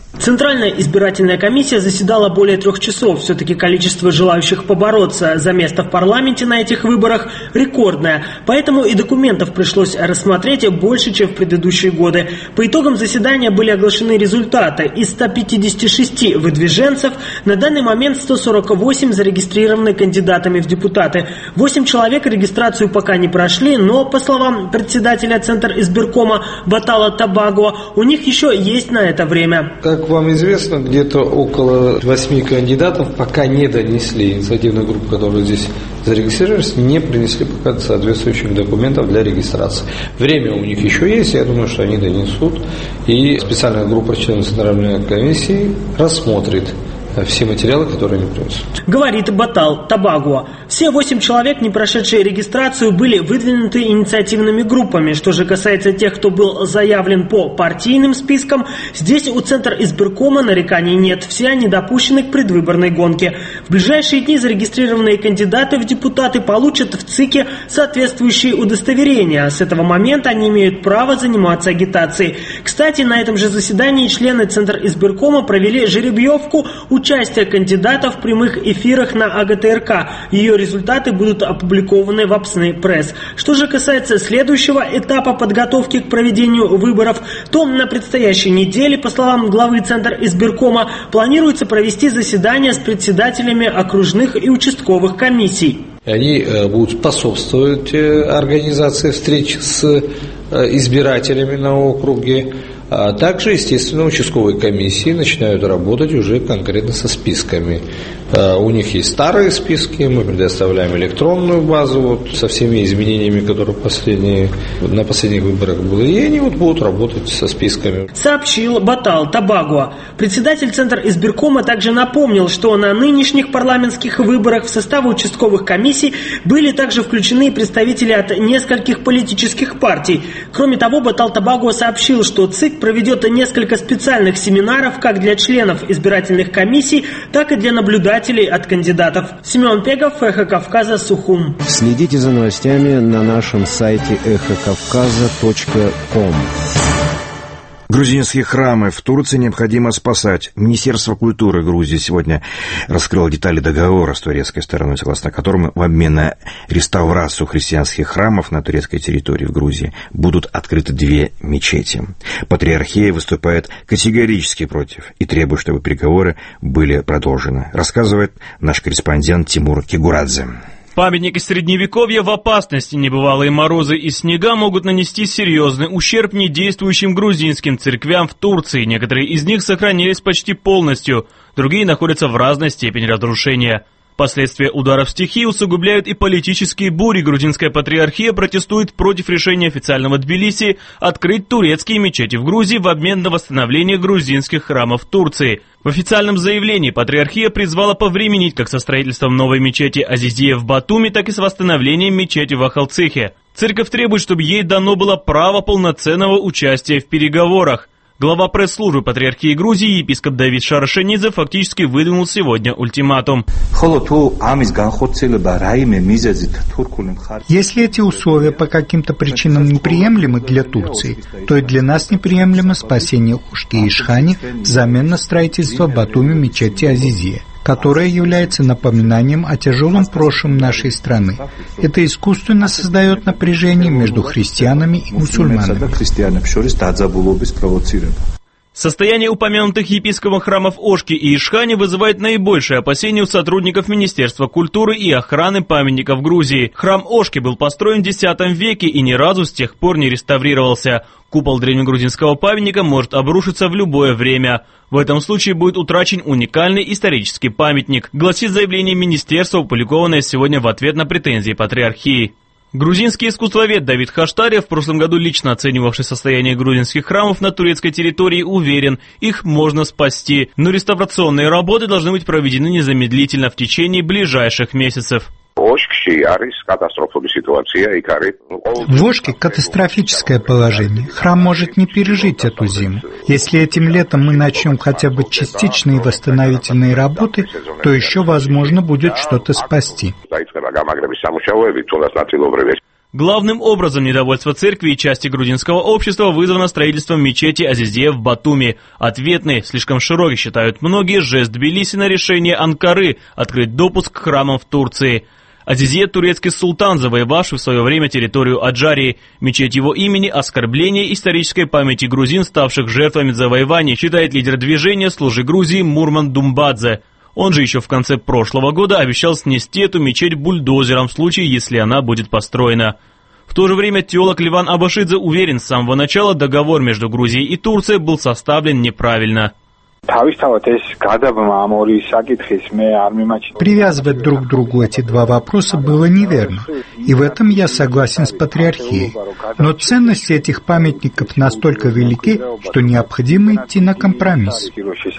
Центральная избирательная комиссия заседала более трех часов. Все-таки количество желающих побороться за место в парламенте на этих выборах рекордное. Поэтому и документов пришлось рассмотреть больше, чем в предыдущие годы. По итогам заседания были оглашены результаты. Из ста пятидесяти шести выдвиженцев на данный момент сто сорок восемь зарегистрированы кандидатами в депутаты. восемь человек регистрацию пока не прошли, но, по словам председателя Центра избиркома Батала Табагуа, у них еще есть на это время. Как вам известно, где-то около восьми кандидатов пока не донесли, инициативная группа, которая здесь зарегистрировалась, не принесли пока соответствующих документов для регистрации. Время у них еще есть, я думаю, что они донесут, и специальная группа членов Центральной комиссии рассмотрит все материалы, которые они принесут. Говорит Батал Табагуа. Все восемь человек, не прошедшие регистрацию, были выдвинуты инициативными группами. Что же касается тех, кто был заявлен по партийным спискам, здесь у Центра избиркома нареканий нет. Все они допущены к предвыборной гонке. В ближайшие дни зарегистрированные кандидаты в депутаты получат в ЦИКе соответствующие удостоверения. С этого момента они имеют право заниматься агитацией. Кстати, на этом же заседании члены Центра избиркома провели жеребьевку участия кандидатов в прямых эфирах на АГТРК. Ее результаты будут опубликованы в Апсны Пресс. Что же касается следующего этапа подготовки к проведению выборов, то на предстоящей неделе, по словам главы Центра избиркома, планируется провести заседания с председателями окружных и участковых комиссий. Они будут способствовать организации встреч с избирателями на округе. А также, естественно, участковые комиссии начинают работать уже конкретно со списками. У них есть старые списки, мы предоставляем электронную базу вот, со всеми изменениями, которые последние, на последних выборах были, и они вот будут работать со списками. Сообщил Батал Табагуа. Председатель Центра избиркома также напомнил, что на нынешних парламентских выборах в состав участковых комиссий были также включены представители от нескольких политических партий. Кроме того, Батал Табагуа сообщил, что ЦИК проведет несколько специальных семинаров как для членов избирательных комиссий, так и для наблюдателей от кандидатов. Семен Пегов, Эхо Кавказа, Сухум. Следите за новостями на нашем сайте эхо кавказа точка ком. Грузинские храмы в Турции необходимо спасать. Министерство культуры Грузии сегодня раскрыло детали договора с турецкой стороной, согласно которому в обмен на реставрацию христианских храмов на турецкой территории в Грузии будут открыты две мечети. Патриархия выступает категорически против и требует, чтобы переговоры были продолжены, рассказывает наш корреспондент Тимур Кигурадзе. Памятники Средневековья в опасности. Небывалые морозы и снега могут нанести серьезный ущерб недействующим грузинским церквям в Турции. Некоторые из них сохранились почти полностью, другие находятся в разной степени разрушения. Последствия ударов стихии усугубляют и политические бури. Грузинская патриархия протестует против решения официального Тбилиси открыть турецкие мечети в Грузии в обмен на восстановление грузинских храмов в Турции. В официальном заявлении патриархия призвала повременить как со строительством новой мечети Азизия в Батуми, так и с восстановлением мечети в Ахалцихе. Церковь требует, чтобы ей дано было право полноценного участия в переговорах. Глава пресс-службы патриархии Грузии, епископ Давид Шарашенидзе, фактически выдвинул сегодня ультиматум. Если эти условия по каким-то причинам неприемлемы для Турции, то и для нас неприемлемо спасение Ошки и Ишхани взамен на строительство Батуми мечети Азизия, которая является напоминанием о тяжелом прошлом нашей страны. Это искусственно создает напряжение между христианами и мусульманами. Состояние упомянутых епископов храмов Ошки и Ишхани вызывает наибольшее опасение у сотрудников Министерства культуры и охраны памятников Грузии. Храм Ошки был построен в десятом веке и ни разу с тех пор не реставрировался. Купол древнегрузинского памятника может обрушиться в любое время. В этом случае будет утрачен уникальный исторический памятник, гласит заявление министерства, опубликованное сегодня в ответ на претензии патриархии. Грузинский искусствовед Давид Хаштарев, в прошлом году лично оценивавший состояние грузинских храмов на турецкой территории, уверен, их можно спасти, но реставрационные работы должны быть проведены незамедлительно в течение ближайших месяцев. В Ошке катастрофическое положение. Храм может не пережить эту зиму. Если этим летом мы начнем хотя бы частичные восстановительные работы, то еще возможно будет что-то спасти. Главным образом недовольство церкви и части грузинского общества вызвано строительством мечети Азизия в Батуми. Ответный, слишком широкий, считают многие, жест Тбилиси на решение Анкары открыть допуск к храмам в Турции. Азизия – турецкий султан, завоевавший в свое время территорию Аджарии. Мечеть его имени – оскорбление исторической памяти грузин, ставших жертвами завоеваний, считает лидер движения «Служи Грузии» Мурман Думбадзе. Он же еще в конце прошлого года обещал снести эту мечеть бульдозером в случае, если она будет построена. В то же время теолог Ливан Абашидзе уверен, с самого начала договор между Грузией и Турцией был составлен неправильно. Привязывать друг к другу эти два вопроса было неверно, и в этом я согласен с патриархией. Но ценности этих памятников настолько велики, что необходимо идти на компромисс.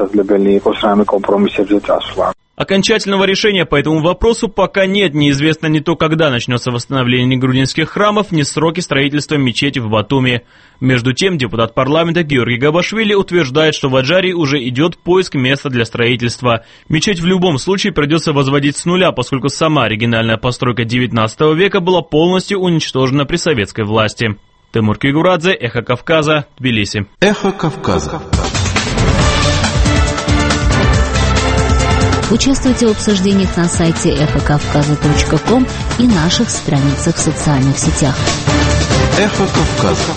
Окончательного решения по этому вопросу пока нет. Неизвестно ни то, когда начнется восстановление грузинских храмов, ни сроки строительства мечети в Батуми. Между тем, депутат парламента Георгий Габашвили утверждает, что в Аджарии уже идет поиск места для строительства. Мечеть в любом случае придется возводить с нуля, поскольку сама оригинальная постройка девятнадцатого века была полностью уничтожена при советской власти. Тимур Кигурадзе, Эхо Кавказа, Тбилиси. Эхо Кавказа. Участвуйте в обсуждениях на сайте эхо кавказа точка ком и наших страницах в социальных сетях. Эхо Кавказа.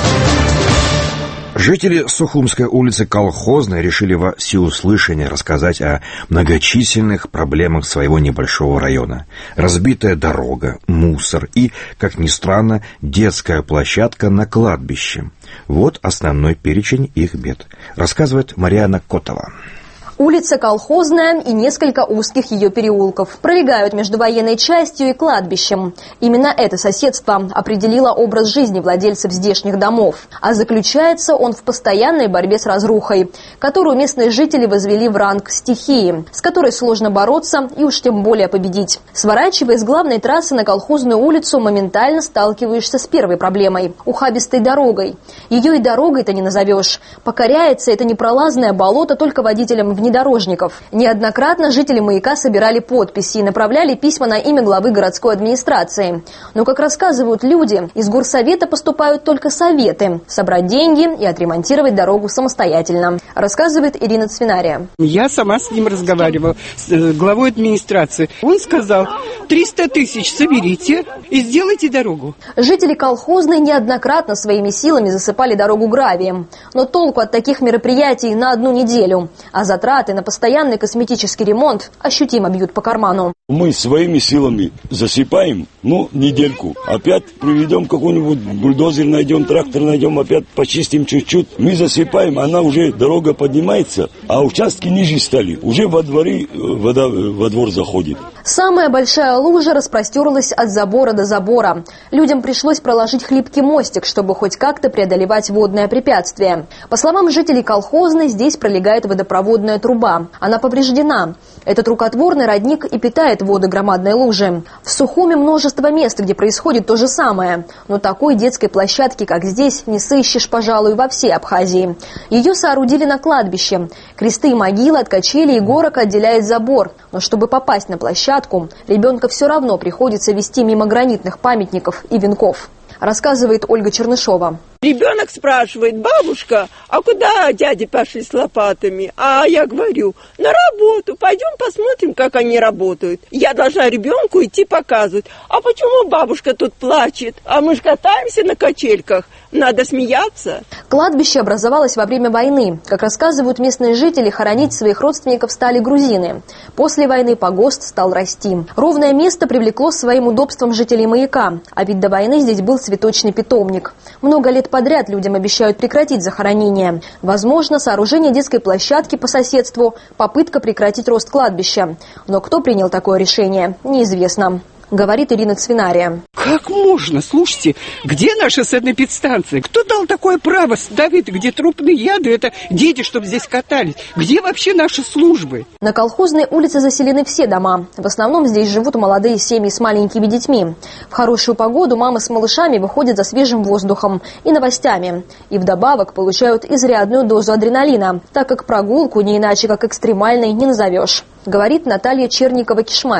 Жители Сухумской улицы Колхозной решили во всеуслышание рассказать о многочисленных проблемах своего небольшого района. Разбитая дорога, мусор и, как ни странно, детская площадка на кладбище. Вот основной перечень их бед. Рассказывает Марьяна Котова. Улица Колхозная и несколько узких ее переулков пролегают между военной частью и кладбищем. Именно это соседство определило образ жизни владельцев здешних домов. А заключается он в постоянной борьбе с разрухой, которую местные жители возвели в ранг стихии, с которой сложно бороться и уж тем более победить. Сворачивая с главной трассы на Колхозную улицу, моментально сталкиваешься с первой проблемой – ухабистой дорогой. Ее и дорогой-то не назовешь. Покоряется это непролазное болото только водителям внедорожников. Дорожников. Неоднократно жители Маяка собирали подписи и направляли письма на имя главы городской администрации. Но, как рассказывают люди, из горсовета поступают только советы – собрать деньги и отремонтировать дорогу самостоятельно, рассказывает Ирина Цвинария. Я сама с ним разговаривала, с главой администрации. Он сказал, триста тысяч соберите и сделайте дорогу. Жители Колхозной неоднократно своими силами засыпали дорогу гравием. Но толку от таких мероприятий на одну неделю. А затраты на постоянный косметический ремонт ощутимо бьют по карману. Мы своими силами засыпаем, ну, недельку. Опять приведем какой-нибудь бульдозер, найдем трактор, найдем, опять почистим чуть-чуть. Мы засыпаем, она уже, дорога поднимается, а участки ниже стали. Уже во дворы вода во двор заходит. Самая большая лужа распростерлась от забора до забора. Людям пришлось проложить хлипкий мостик, чтобы хоть как-то преодолевать водное препятствие. По словам жителей Колхозной, здесь пролегает водопроводная труба. Она повреждена. Этот рукотворный родник и питает воды громадной лужи. В Сухуме множество мест, где происходит то же самое. Но такой детской площадки, как здесь, не сыщешь, пожалуй, во всей Абхазии. Ее соорудили на кладбище. Кресты и могилы от качелей и горок отделяет забор. Но чтобы попасть на площадку, ребенка все равно приходится вести мимо гранитных памятников и венков, рассказывает Ольга Чернышова. Ребенок спрашивает: бабушка, а куда дяди пошли с лопатами? А я говорю: на работу, пойдем посмотрим, как они работают. Я должна ребенку идти показывать. А почему бабушка тут плачет? А мы же катаемся на качельках. Надо смеяться. Кладбище образовалось во время войны. Как рассказывают местные жители, хоронить своих родственников стали грузины. После войны погост стал расти. Ровное место привлекло своим удобством жителей Маяка. А ведь до войны здесь был цветочный питомник. Много лет подряд людям обещают прекратить захоронение. Возможно, сооружение детской площадки по соседству – попытка прекратить рост кладбища. Но кто принял такое решение, неизвестно. Говорит Ирина Цвинария. Как можно? Слушайте, где наша санэпидстанция? Кто дал такое право ставить, где трупные яды? Это дети, чтобы здесь катались. Где вообще наши службы? На Колхозной улице заселены все дома. В основном здесь живут молодые семьи с маленькими детьми. В хорошую погоду мамы с малышами выходят за свежим воздухом и новостями. И вдобавок получают изрядную дозу адреналина, так как прогулку не иначе как экстремальной не назовешь. Говорит Наталья Черникова-Кишмария.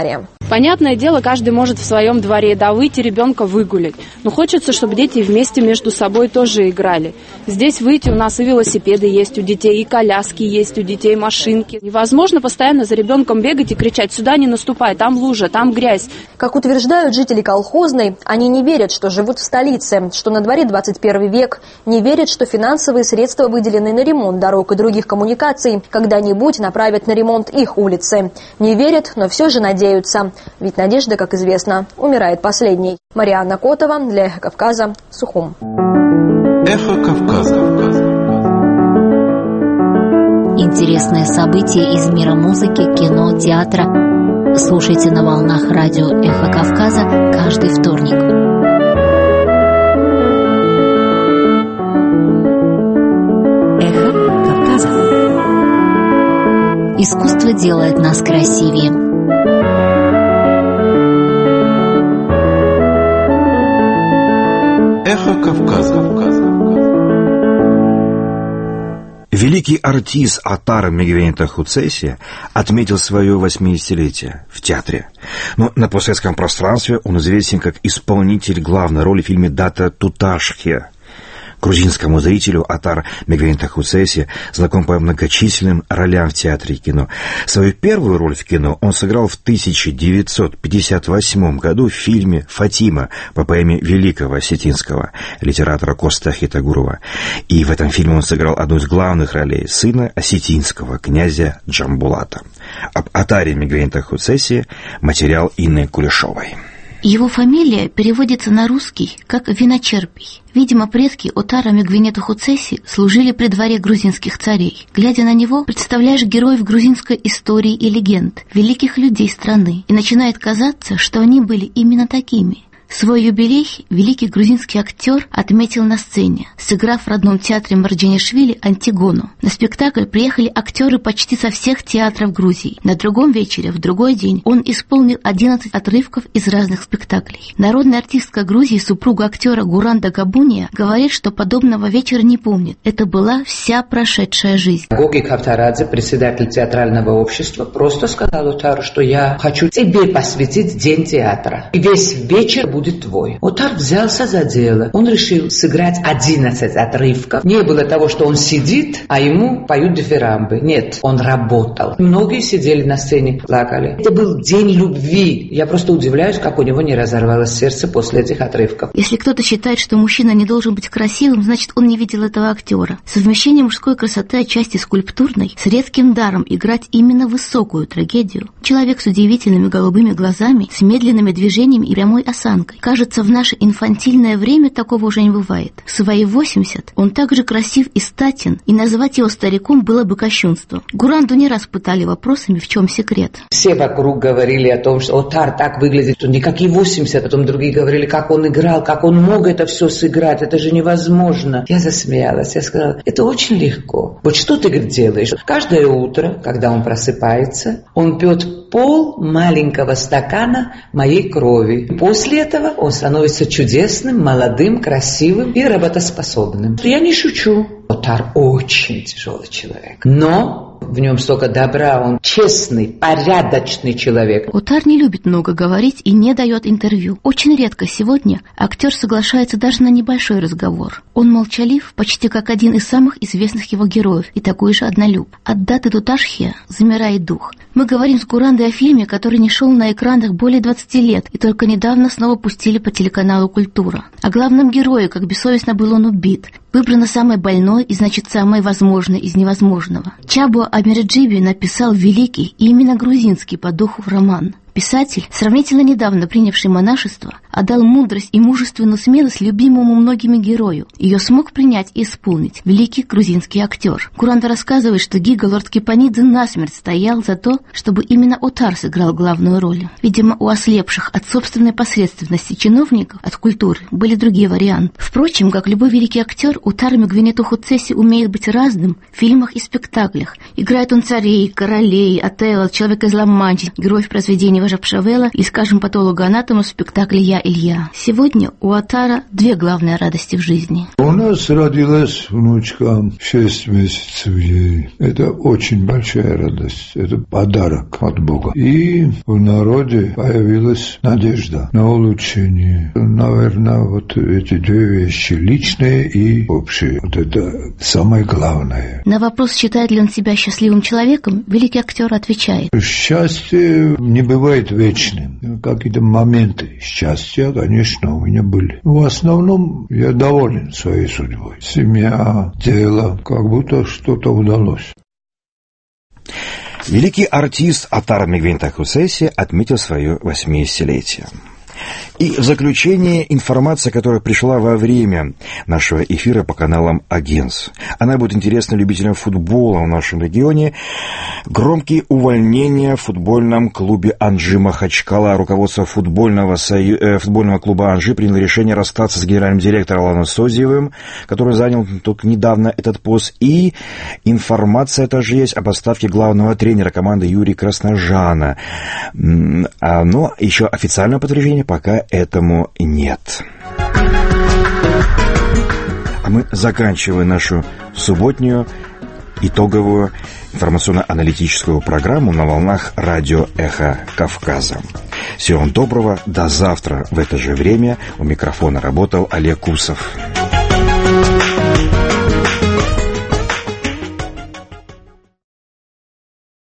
Понятное дело, каждый может в своем дворе, да, выйти ребенка выгулять. Но хочется, чтобы дети вместе между собой тоже играли. Здесь выйти, у нас и велосипеды есть у детей, и коляски есть у детей, машинки. Невозможно постоянно за ребенком бегать и кричать: сюда не наступай, там лужа, там грязь. Как утверждают жители Колхозной, они не верят, что живут в столице, что на дворе двадцать первый век, не верят, что финансовые средства, выделенные на ремонт дорог и других коммуникаций, когда-нибудь направят на ремонт их улицы. Не верят, но все же надеются. Ведь надежда, как известно, умирает последней. Марианна Котова для «Эхо Кавказа», Сухум. Эхо Кавказа. Интересные события из мира музыки, кино, театра. Слушайте на волнах радио «Эхо Кавказа» каждый вторник. Эхо Кавказа. Искусство делает нас красивее. Эхо Кавказа. Великий артист Отар Мегвенета Хуцеси отметил свое восьмидесятилетие в театре. Но на постсоветском пространстве он известен как исполнитель главной роли в фильме «Дата Туташхе». Грузинскому зрителю Отар Мегвенета Хуцеси знаком по многочисленным ролям в театре и кино. Свою первую роль в кино он сыграл в тысяча девятьсот пятьдесят восьмом году в фильме «Фатима» по поэме великого осетинского литератора Коста Хитагурова. И в этом фильме он сыграл одну из главных ролей — сына осетинского князя Джамбулата. Об Отаре Мегвенета Хуцеси материал Инны Кулешовой. Его фамилия переводится на русский как «виночерпий». Видимо, предки Отара Мегвенета Хуцеси служили при дворе грузинских царей. Глядя на него, представляешь героев грузинской истории и легенд, великих людей страны, и начинает казаться, что они были именно такими. Свой юбилей великий грузинский актер отметил на сцене, сыграв в родном театре Марджанишвили «Антигону». На спектакль приехали актеры почти со всех театров Грузии. На другом вечере, в другой день, он исполнил одиннадцать отрывков из разных спектаклей. Народная артистка Грузии, супруга актера Гуранда Габуния, говорит, что подобного вечера не помнит. Это была вся прошедшая жизнь. Гоги Кавтарадзе, председатель театрального общества, просто сказал Отару, что я хочу тебе посвятить день театра. И весь вечер будет будет твой. Отар взялся за дело. Он решил сыграть одиннадцать отрывков. Не было того, что он сидит, а ему поют дифирамбы. Нет, он работал. Многие сидели на сцене, плакали. Это был день любви. Я просто удивляюсь, как у него не разорвалось сердце после этих отрывков. Если кто-то считает, что мужчина не должен быть красивым, значит, он не видел этого актера. Совмещение мужской красоты отчасти скульптурной с редким даром играть именно высокую трагедию. Человек с удивительными голубыми глазами, с медленными движениями и прямой осанкой. Кажется, в наше инфантильное время такого уже не бывает. В свои восемьдесят он так же красив и статен, и назвать его стариком было бы кощунством. Гуранду не раз пытали вопросами, в чем секрет. Все вокруг говорили о том, что Отар так выглядит, что никакие восемьдесят, потом другие говорили, как он играл, как он мог это все сыграть, это же невозможно. Я засмеялась, я сказала, это очень легко. Вот что ты, говорит, делаешь? Каждое утро, когда он просыпается, он пьет пол маленького стакана моей крови. После этого он становится чудесным, молодым, красивым и работоспособным. Я не шучу. Отар очень тяжелый человек. Но в нем столько добра, он честный, порядочный человек. Отар не любит много говорить и не дает интервью. Очень редко сегодня актер соглашается даже на небольшой разговор. Он молчалив, почти как один из самых известных его героев, и такой же однолюб. От даты Туташхе замирает дух. Мы говорим с Гурандой о фильме, который не шел на экранах более двадцати лет, и только недавно снова пустили по телеканалу «Культура». О главном герое, как бессовестно был он убит. Выбрано самое больное и, значит, самое возможное из невозможного. Чабо Амирджиби написал великий и именно грузинский по духу роман. Писатель, сравнительно недавно принявший монашество, отдал мудрость и мужественную смелость любимому многими герою. Ее смог принять и исполнить великий грузинский актер. Гуранда рассказывает, что Гига Лорд Кипанидзе насмерть стоял за то, чтобы именно Отар сыграл главную роль. Видимо, у ослепших от собственной посредственности чиновников от культуры были другие варианты. Впрочем, как любой великий актер, Отар Мегвенета Хуцеси умеет быть разным в фильмах и спектаклях. Играет он царей, королей, Отелло, человека из Ла-Манчи, героев произведений Важапшавела и, скажем, патолога-анатома в спектакле «Я Илья. Сегодня у Атара две главные радости в жизни. У нас родилась внучка, шесть месяцев ей. Это очень большая радость. Это подарок от Бога. И в народе появилась надежда на улучшение. Наверное, вот эти две вещи, личные и общие. Вот это самое главное. На вопрос, считает ли он себя счастливым человеком, великий актер отвечает: счастье не бывает вечным. Какие-то моменты счастья, конечно, у меня были. В основном я доволен своей судьбой. Семья, дело, как будто что-то удалось. Великий артист Атар Мигвентахусеси отметил свое восьмидесятилетие. И в заключение информация, которая пришла во время нашего эфира по каналам Агенс. Она будет интересна любителям футбола в нашем регионе. Громкие увольнения в футбольном клубе «Анжи» Махачкала. Руководство футбольного, сою... э, футбольного клуба «Анжи» приняло решение расстаться с генеральным директором Аланом Созиевым, который занял только недавно этот пост. И информация также есть об отставке главного тренера команды Юрия Красножана. Но еще официального подтверждения пока этому нет. А мы заканчиваем нашу субботнюю итоговую информационно-аналитическую программу на волнах радио «Эхо Кавказа». Всего вам доброго, до завтра в это же время. У микрофона работал Олег Кусов.